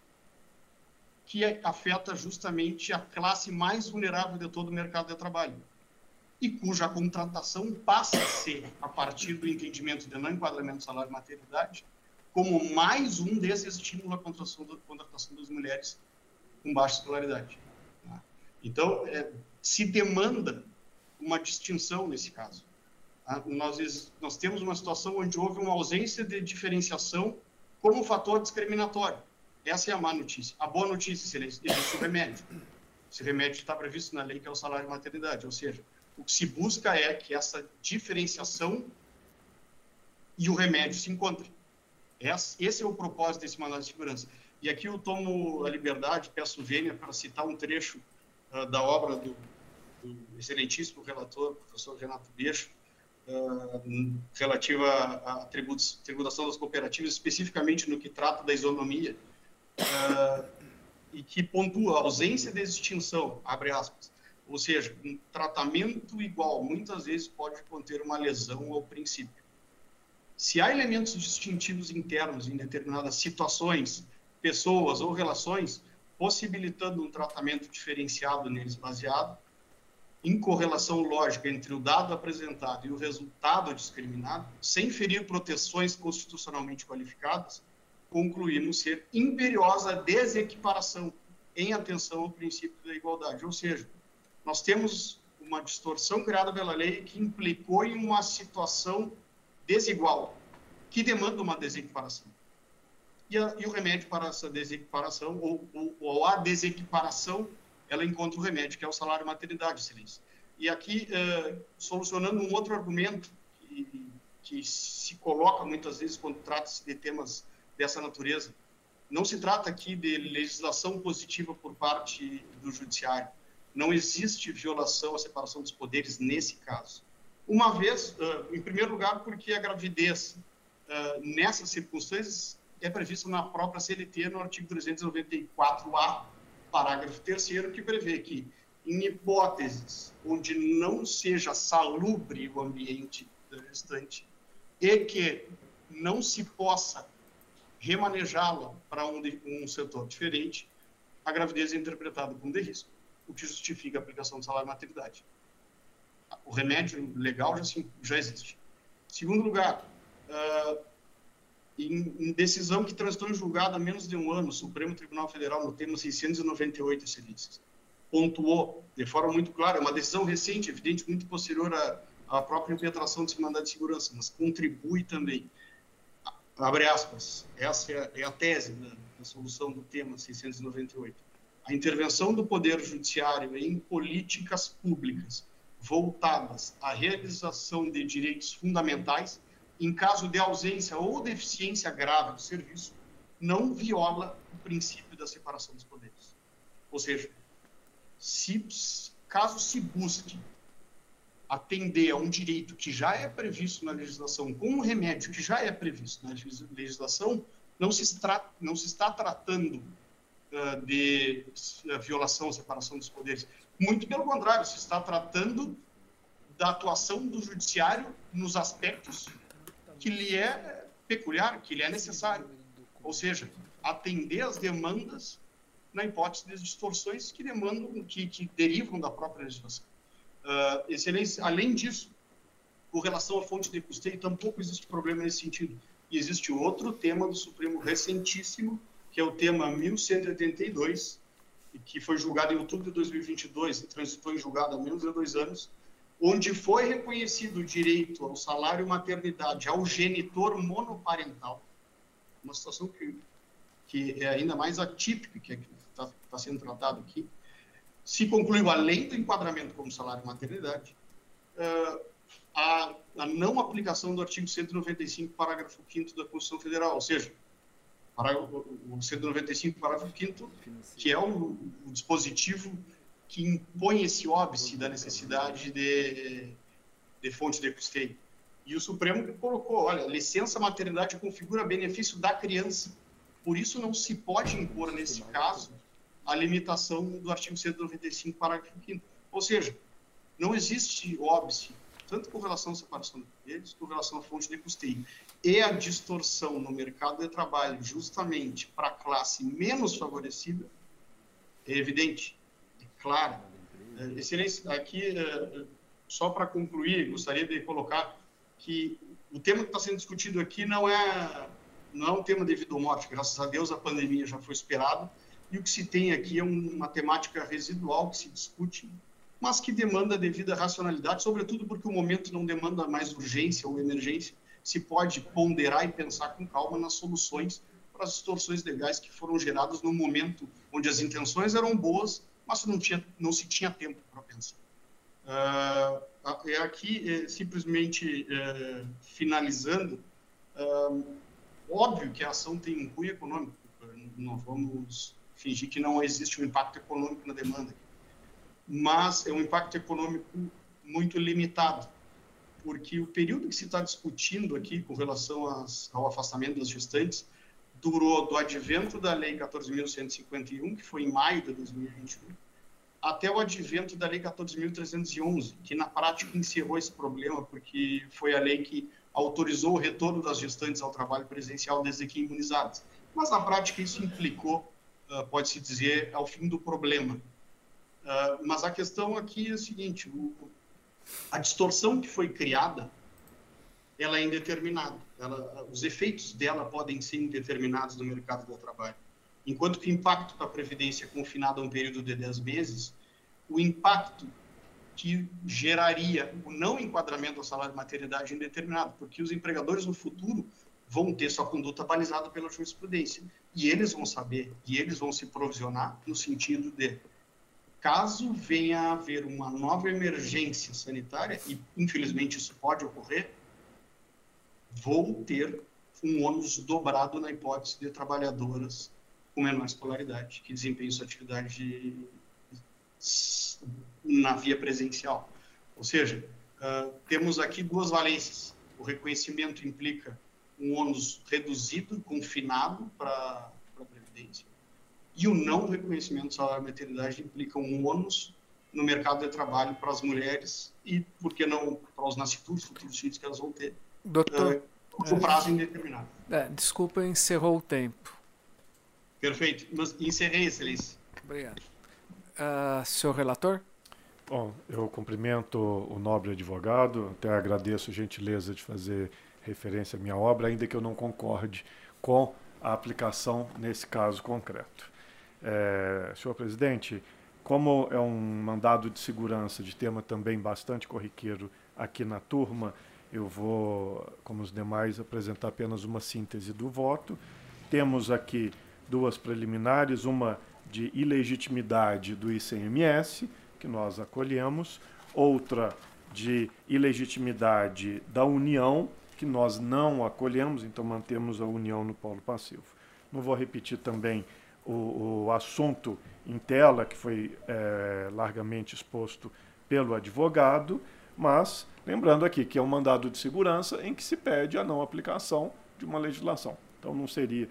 que afeta justamente a classe mais vulnerável de todo o mercado de trabalho e cuja contratação passa a ser, a partir do entendimento de não enquadramento do salário de maternidade, como mais um desestímulo à contratação das mulheres com baixa escolaridade. Então, se demanda uma distinção nesse caso. Nós temos uma situação onde houve uma ausência de diferenciação como fator discriminatório. Essa é a má notícia. A boa notícia, Excelência, existe o remédio. Esse remédio está previsto na lei, que é o salário de maternidade. Ou seja, o que se busca é que essa diferenciação e o remédio se encontrem. Esse é o propósito desse mandado de segurança. E aqui eu tomo a liberdade, peço vênia para citar um trecho da obra do excelentíssimo relator, professor Renato Beixo, relativa à tributação das cooperativas, especificamente no que trata da isonomia, e que pontua a ausência de extinção, abre aspas, ou seja, um tratamento igual muitas vezes pode conter uma lesão ao princípio. Se há elementos distintivos internos em determinadas situações, pessoas ou relações, possibilitando um tratamento diferenciado neles baseado em correlação lógica entre o dado apresentado e o resultado discriminado, sem ferir proteções constitucionalmente qualificadas, concluímos ser imperiosa a desequiparação em atenção ao princípio da igualdade. Ou seja, nós temos uma distorção criada pela lei que implicou em uma situação desigual, que demanda uma desequiparação. E o remédio para essa desequiparação, ou a desequiparação, ela encontra o remédio, que é o salário maternidade, Excelência. E aqui, solucionando um outro argumento que se coloca muitas vezes quando trata-se de temas dessa natureza, não se trata aqui de legislação positiva por parte do judiciário. Não existe violação à separação dos poderes nesse caso. Uma vez, em primeiro lugar, porque a gravidez, nessas circunstâncias, é prevista na própria CLT, no artigo 394-A, parágrafo 3º, que prevê que, em hipóteses onde não seja salubre o ambiente da gestante e que não se possa remanejá-la para um setor diferente, a gravidez é interpretada como de risco, o que justifica a aplicação do salário maternidade. O remédio legal já existe. Segundo lugar, em decisão que transitou em julgado há menos de um ano, o Supremo Tribunal Federal, no tema 698, excelências, pontuou de forma muito clara, é uma decisão recente, evidente, muito posterior à própria impetração desse mandado de segurança, mas contribui também, abre aspas, essa é a tese da solução do tema 698. A intervenção do Poder Judiciário em políticas públicas voltadas à realização de direitos fundamentais, em caso de ausência ou deficiência grave do serviço, não viola o princípio da separação dos poderes. Ou seja, caso se busque atender a um direito que já é previsto na legislação, com um remédio que já é previsto na legislação, não se está tratando de violação ou separação dos poderes. Muito pelo contrário, se está tratando da atuação do judiciário nos aspectos que lhe é peculiar, que lhe é necessário. Ou seja, atender às demandas na hipótese de distorções que derivam da própria legislação. Excelência, além disso, com relação à fonte de custeio, tampouco existe problema nesse sentido. E existe outro tema do Supremo recentíssimo, que é o tema 1182, que foi julgado em outubro de 2022, e transitou em julgado há menos de 2 anos, onde foi reconhecido o direito ao salário maternidade ao genitor monoparental, uma situação que é ainda mais atípica, que está sendo tratado aqui. Se concluiu, além do enquadramento como salário maternidade, a não aplicação do artigo 195, parágrafo 5º da Constituição Federal, ou seja, o 195, parágrafo 5º, que é o dispositivo que impõe esse óbice da necessidade de fonte de custeio. E o Supremo colocou, olha, licença maternidade configura benefício da criança, por isso não se pode impor, nesse caso, a limitação do artigo 195, parágrafo 5º. Ou seja, não existe óbice, tanto com relação à separação de poderes, com relação à fonte de custeio. E a distorção no mercado de trabalho, justamente para a classe menos favorecida, é evidente, é clara. Excelência, aqui, só para concluir, gostaria de colocar que o tema que está sendo discutido aqui não é um tema de vida ou morte. Graças a Deus, a pandemia já foi superada, e o que se tem aqui é uma temática residual que se discute, mas que demanda devida racionalidade, sobretudo porque o momento não demanda mais urgência ou emergência, se pode ponderar e pensar com calma nas soluções para as distorções legais que foram geradas no momento onde as intenções eram boas, mas não se tinha tempo para pensar. Aqui, simplesmente finalizando, óbvio que a ação tem um cunho econômico, não vamos fingir que não existe um impacto econômico na demanda, mas é um impacto econômico muito limitado, porque o período que se está discutindo aqui com relação ao afastamento das gestantes durou do advento da Lei 14.151, que foi em maio de 2021, até o advento da Lei 14.311, que na prática encerrou esse problema, porque foi a lei que autorizou o retorno das gestantes ao trabalho presencial desde que imunizadas. Mas na prática isso implicou, pode-se dizer, ao fim do problema. Mas a questão aqui é a seguinte, a distorção que foi criada, ela é indeterminada. Os efeitos dela podem ser indeterminados no mercado do trabalho. Enquanto que o impacto para a Previdência é confinado a um período de 10 meses, o impacto que geraria o não enquadramento ao salário maternidade é indeterminado, porque os empregadores no futuro vão ter sua conduta balizada pela jurisprudência. E eles vão saber, e eles vão se provisionar no sentido de, caso venha a haver uma nova emergência sanitária, e infelizmente isso pode ocorrer, vou ter um ônus dobrado na hipótese de trabalhadoras com menor escolaridade, que desempenham sua atividade na via presencial. Ou seja, temos aqui duas valências. O reconhecimento implica um ônus reduzido, confinado para a Previdência, e o não reconhecimento do salário maternidade implica um ônus no mercado de trabalho para as mulheres e, por que não, para os nascidos, futuros filhos que elas vão ter. Doutor, por prazo indeterminado. Desculpa, encerrou o tempo. Perfeito. Mas encerrei, Excelência. Obrigado. Senhor relator? Bom, eu cumprimento o nobre advogado, até agradeço a gentileza de fazer referência à minha obra, ainda que eu não concorde com a aplicação nesse caso concreto. Senhor presidente, como é um mandado de segurança de tema também bastante corriqueiro aqui na turma, eu vou, como os demais, apresentar apenas uma síntese do voto. Temos aqui duas preliminares, uma de ilegitimidade do ICMS, que nós acolhemos, outra de ilegitimidade da União, que nós não acolhemos, então mantemos a União no polo passivo. Não vou repetir também o assunto em tela, que foi largamente exposto pelo advogado, mas lembrando aqui que é um mandado de segurança em que se pede a não aplicação de uma legislação. Então não seria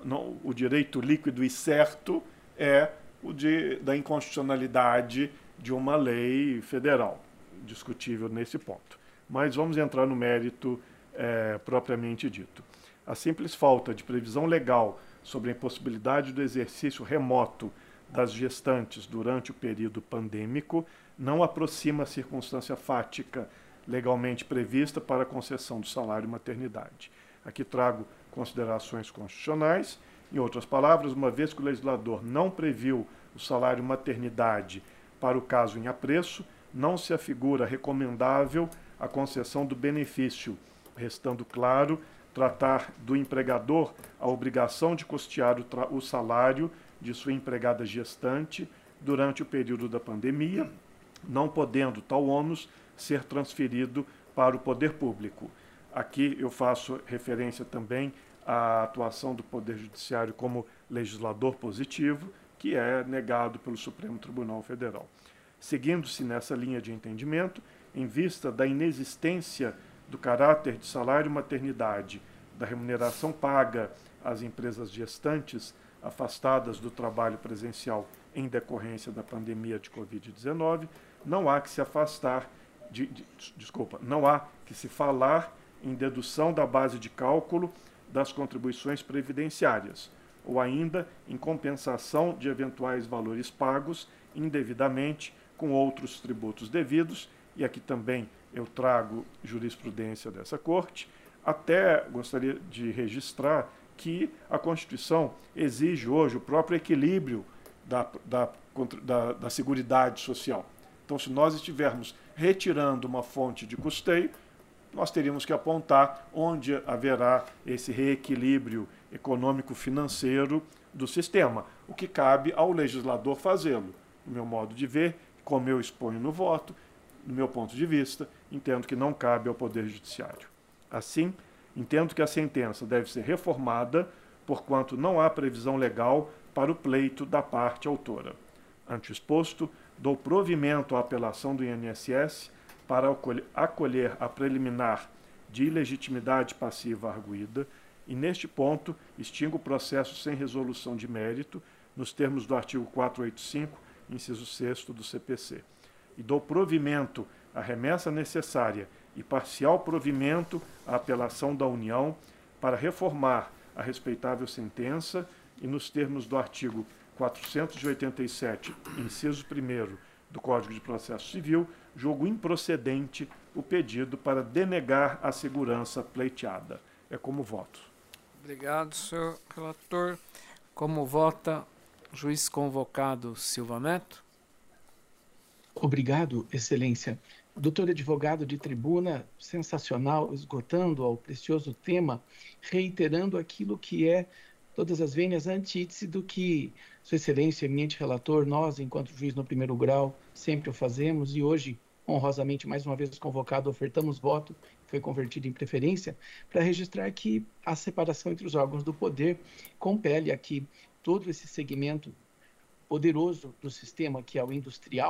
o direito líquido e certo é o da inconstitucionalidade de uma lei federal, discutível nesse ponto. Mas vamos entrar no mérito propriamente dito. A simples falta de previsão legal sobre a impossibilidade do exercício remoto das gestantes durante o período pandêmico não aproxima a circunstância fática legalmente prevista para a concessão do salário maternidade. Aqui trago considerações constitucionais. Em outras palavras, uma vez que o legislador não previu o salário maternidade para o caso em apreço, não se afigura recomendável a concessão do benefício, restando claro tratar do empregador a obrigação de custear o salário de sua empregada gestante durante o período da pandemia, não podendo tal ônus ser transferido para o poder público. Aqui eu faço referência também à atuação do Poder Judiciário como legislador positivo, que é negado pelo Supremo Tribunal Federal. Seguindo-se nessa linha de entendimento, em vista da inexistência do caráter de salário maternidade, da remuneração paga às empresas gestantes afastadas do trabalho presencial em decorrência da pandemia de Covid-19, não há que se não há que se falar em dedução da base de cálculo das contribuições previdenciárias, ou ainda em compensação de eventuais valores pagos indevidamente com outros tributos devidos, e aqui também eu trago jurisprudência dessa Corte. Até gostaria de registrar que a Constituição exige hoje o próprio equilíbrio da seguridade social. Então, se nós estivermos retirando uma fonte de custeio, nós teríamos que apontar onde haverá esse reequilíbrio econômico-financeiro do sistema, o que cabe ao legislador fazê-lo. No meu modo de ver, como eu exponho no voto, no meu ponto de vista, entendo que não cabe ao Poder Judiciário. Assim, entendo que a sentença deve ser reformada, porquanto não há previsão legal para o pleito da parte autora. Ante o exposto, dou provimento à apelação do INSS para acolher a preliminar de ilegitimidade passiva arguida e, neste ponto, extingo o processo sem resolução de mérito, nos termos do artigo 485, inciso 6º do CPC. E dou provimento à remessa necessária e parcial provimento à apelação da União para reformar a respeitável sentença e, nos termos do artigo 487, inciso 1º do Código de Processo Civil, julgo improcedente o pedido para denegar a segurança pleiteada. É como voto. Obrigado, senhor relator. Como vota o juiz convocado Silva Neto? Obrigado, Excelência. Doutor advogado de tribuna, sensacional, esgotando ao precioso tema, reiterando aquilo que é todas as vênias antítese do que Sua Excelência, eminente relator, nós, enquanto juiz no primeiro grau, sempre o fazemos e hoje, honrosamente, mais uma vez convocado, ofertamos voto, foi convertido em preferência, para registrar que a separação entre os órgãos do poder compele aqui todo esse segmento poderoso do sistema, que é o industrial,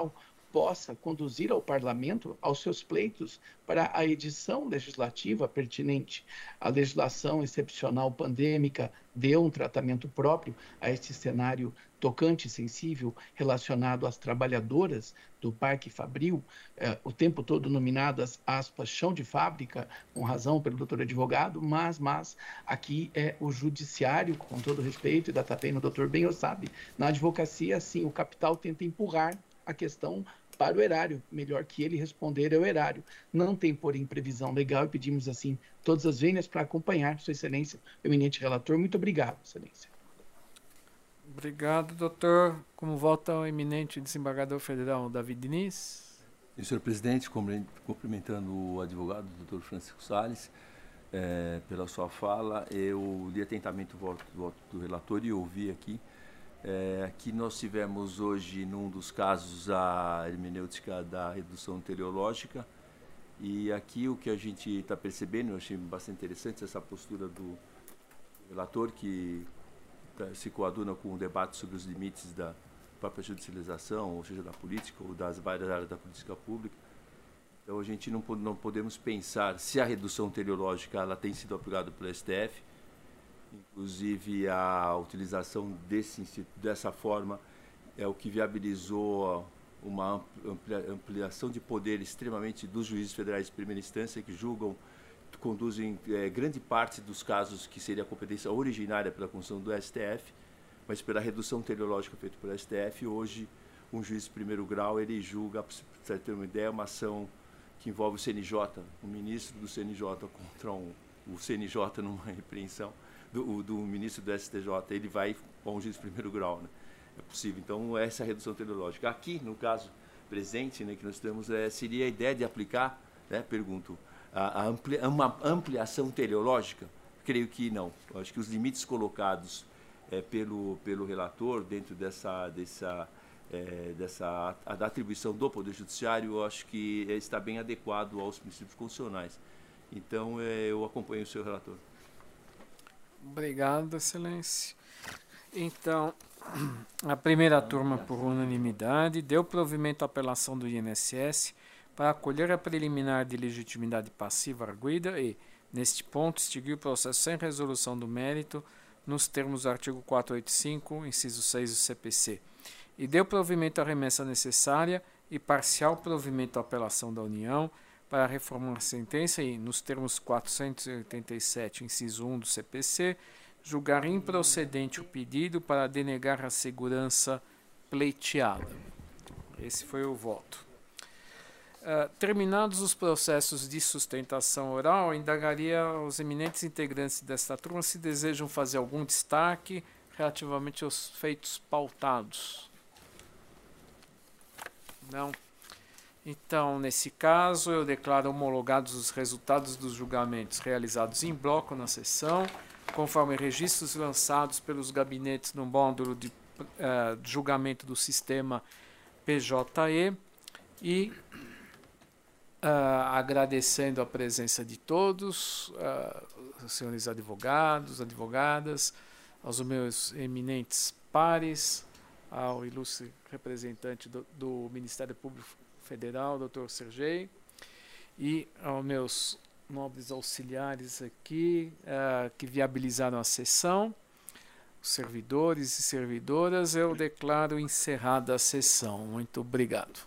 possa conduzir ao parlamento aos seus pleitos para a edição legislativa pertinente. A legislação excepcional pandêmica deu um tratamento próprio a este cenário tocante e sensível relacionado às trabalhadoras do Parque Fabril, o tempo todo nominadas, aspas, chão de fábrica, com razão pelo doutor advogado, mas aqui é o judiciário, com todo respeito, e da Tatena, o doutor bem o sabe, na advocacia, sim, o capital tenta empurrar a questão para o erário, melhor que ele responder é o erário. Não tem, porém, previsão legal e pedimos, assim, todas as vênias para acompanhar, Sua Excelência, o eminente relator. Muito obrigado, Excelência. Obrigado, doutor. Como vota o eminente desembargador federal David Diniz? Senhor presidente, cumprimentando o advogado, doutor Francisco Salles, pela sua fala. Eu li atentamente o voto do relator e ouvi aqui. Aqui nós tivemos hoje, num dos casos, a hermenêutica da redução teleológica, e aqui o que a gente está percebendo, eu achei bastante interessante essa postura do relator, que se coaduna com o debate sobre os limites da própria judicialização, ou seja, da política, ou das várias áreas da política pública. Então a gente não podemos pensar se a redução teleológica ela tem sido aplicada pelo STF. Inclusive, a utilização dessa forma é o que viabilizou uma ampliação de poder extremamente dos juízes federais de primeira instância, que conduzem grande parte dos casos que seria a competência originária pela construção do STF, mas pela redução teleológica feita pelo STF, hoje um juiz de primeiro grau ele julga, para você ter uma ideia, uma ação que envolve o CNJ, o ministro do CNJ contra o CNJ numa repreensão do ministro do STJ, ele vai a um juiz de primeiro grau, né? É possível. Então, essa é a redução teleológica. Aqui, no caso presente, né, que nós temos, seria a ideia de aplicar, né, pergunto, uma ampliação teleológica? Creio que não. Eu acho que os limites colocados pelo relator, dentro da atribuição do Poder Judiciário, eu acho que está bem adequado aos princípios constitucionais. Então, eu acompanho o seu relator. Obrigado, Excelência. Então, a primeira turma, por unanimidade, deu provimento à apelação do INSS para acolher a preliminar de legitimidade passiva arguida e, neste ponto, extinguir o processo sem resolução do mérito nos termos do artigo 485, inciso 6 do CPC, e deu provimento à remessa necessária e parcial provimento à apelação da União para reformar a sentença e, nos termos 487, inciso 1 do CPC, julgar improcedente o pedido para denegar a segurança pleiteada. Esse foi o voto. Terminados os processos de sustentação oral, indagaria aos eminentes integrantes desta turma se desejam fazer algum destaque relativamente aos feitos pautados. Não. Então, nesse caso, eu declaro homologados os resultados dos julgamentos realizados em bloco na sessão, conforme registros lançados pelos gabinetes no módulo de julgamento do sistema PJE, e agradecendo a presença de todos, os senhores advogados, advogadas, aos meus eminentes pares, ao ilustre representante do Ministério Público Federal, Dr. Sergei, e aos meus nobres auxiliares aqui, que viabilizaram a sessão, os servidores e servidoras, eu declaro encerrada a sessão. Muito obrigado.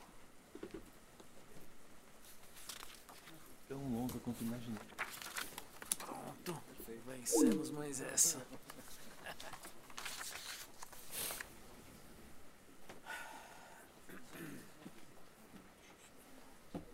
Tão longa quanto imaginei. Pronto, vencemos mais essa.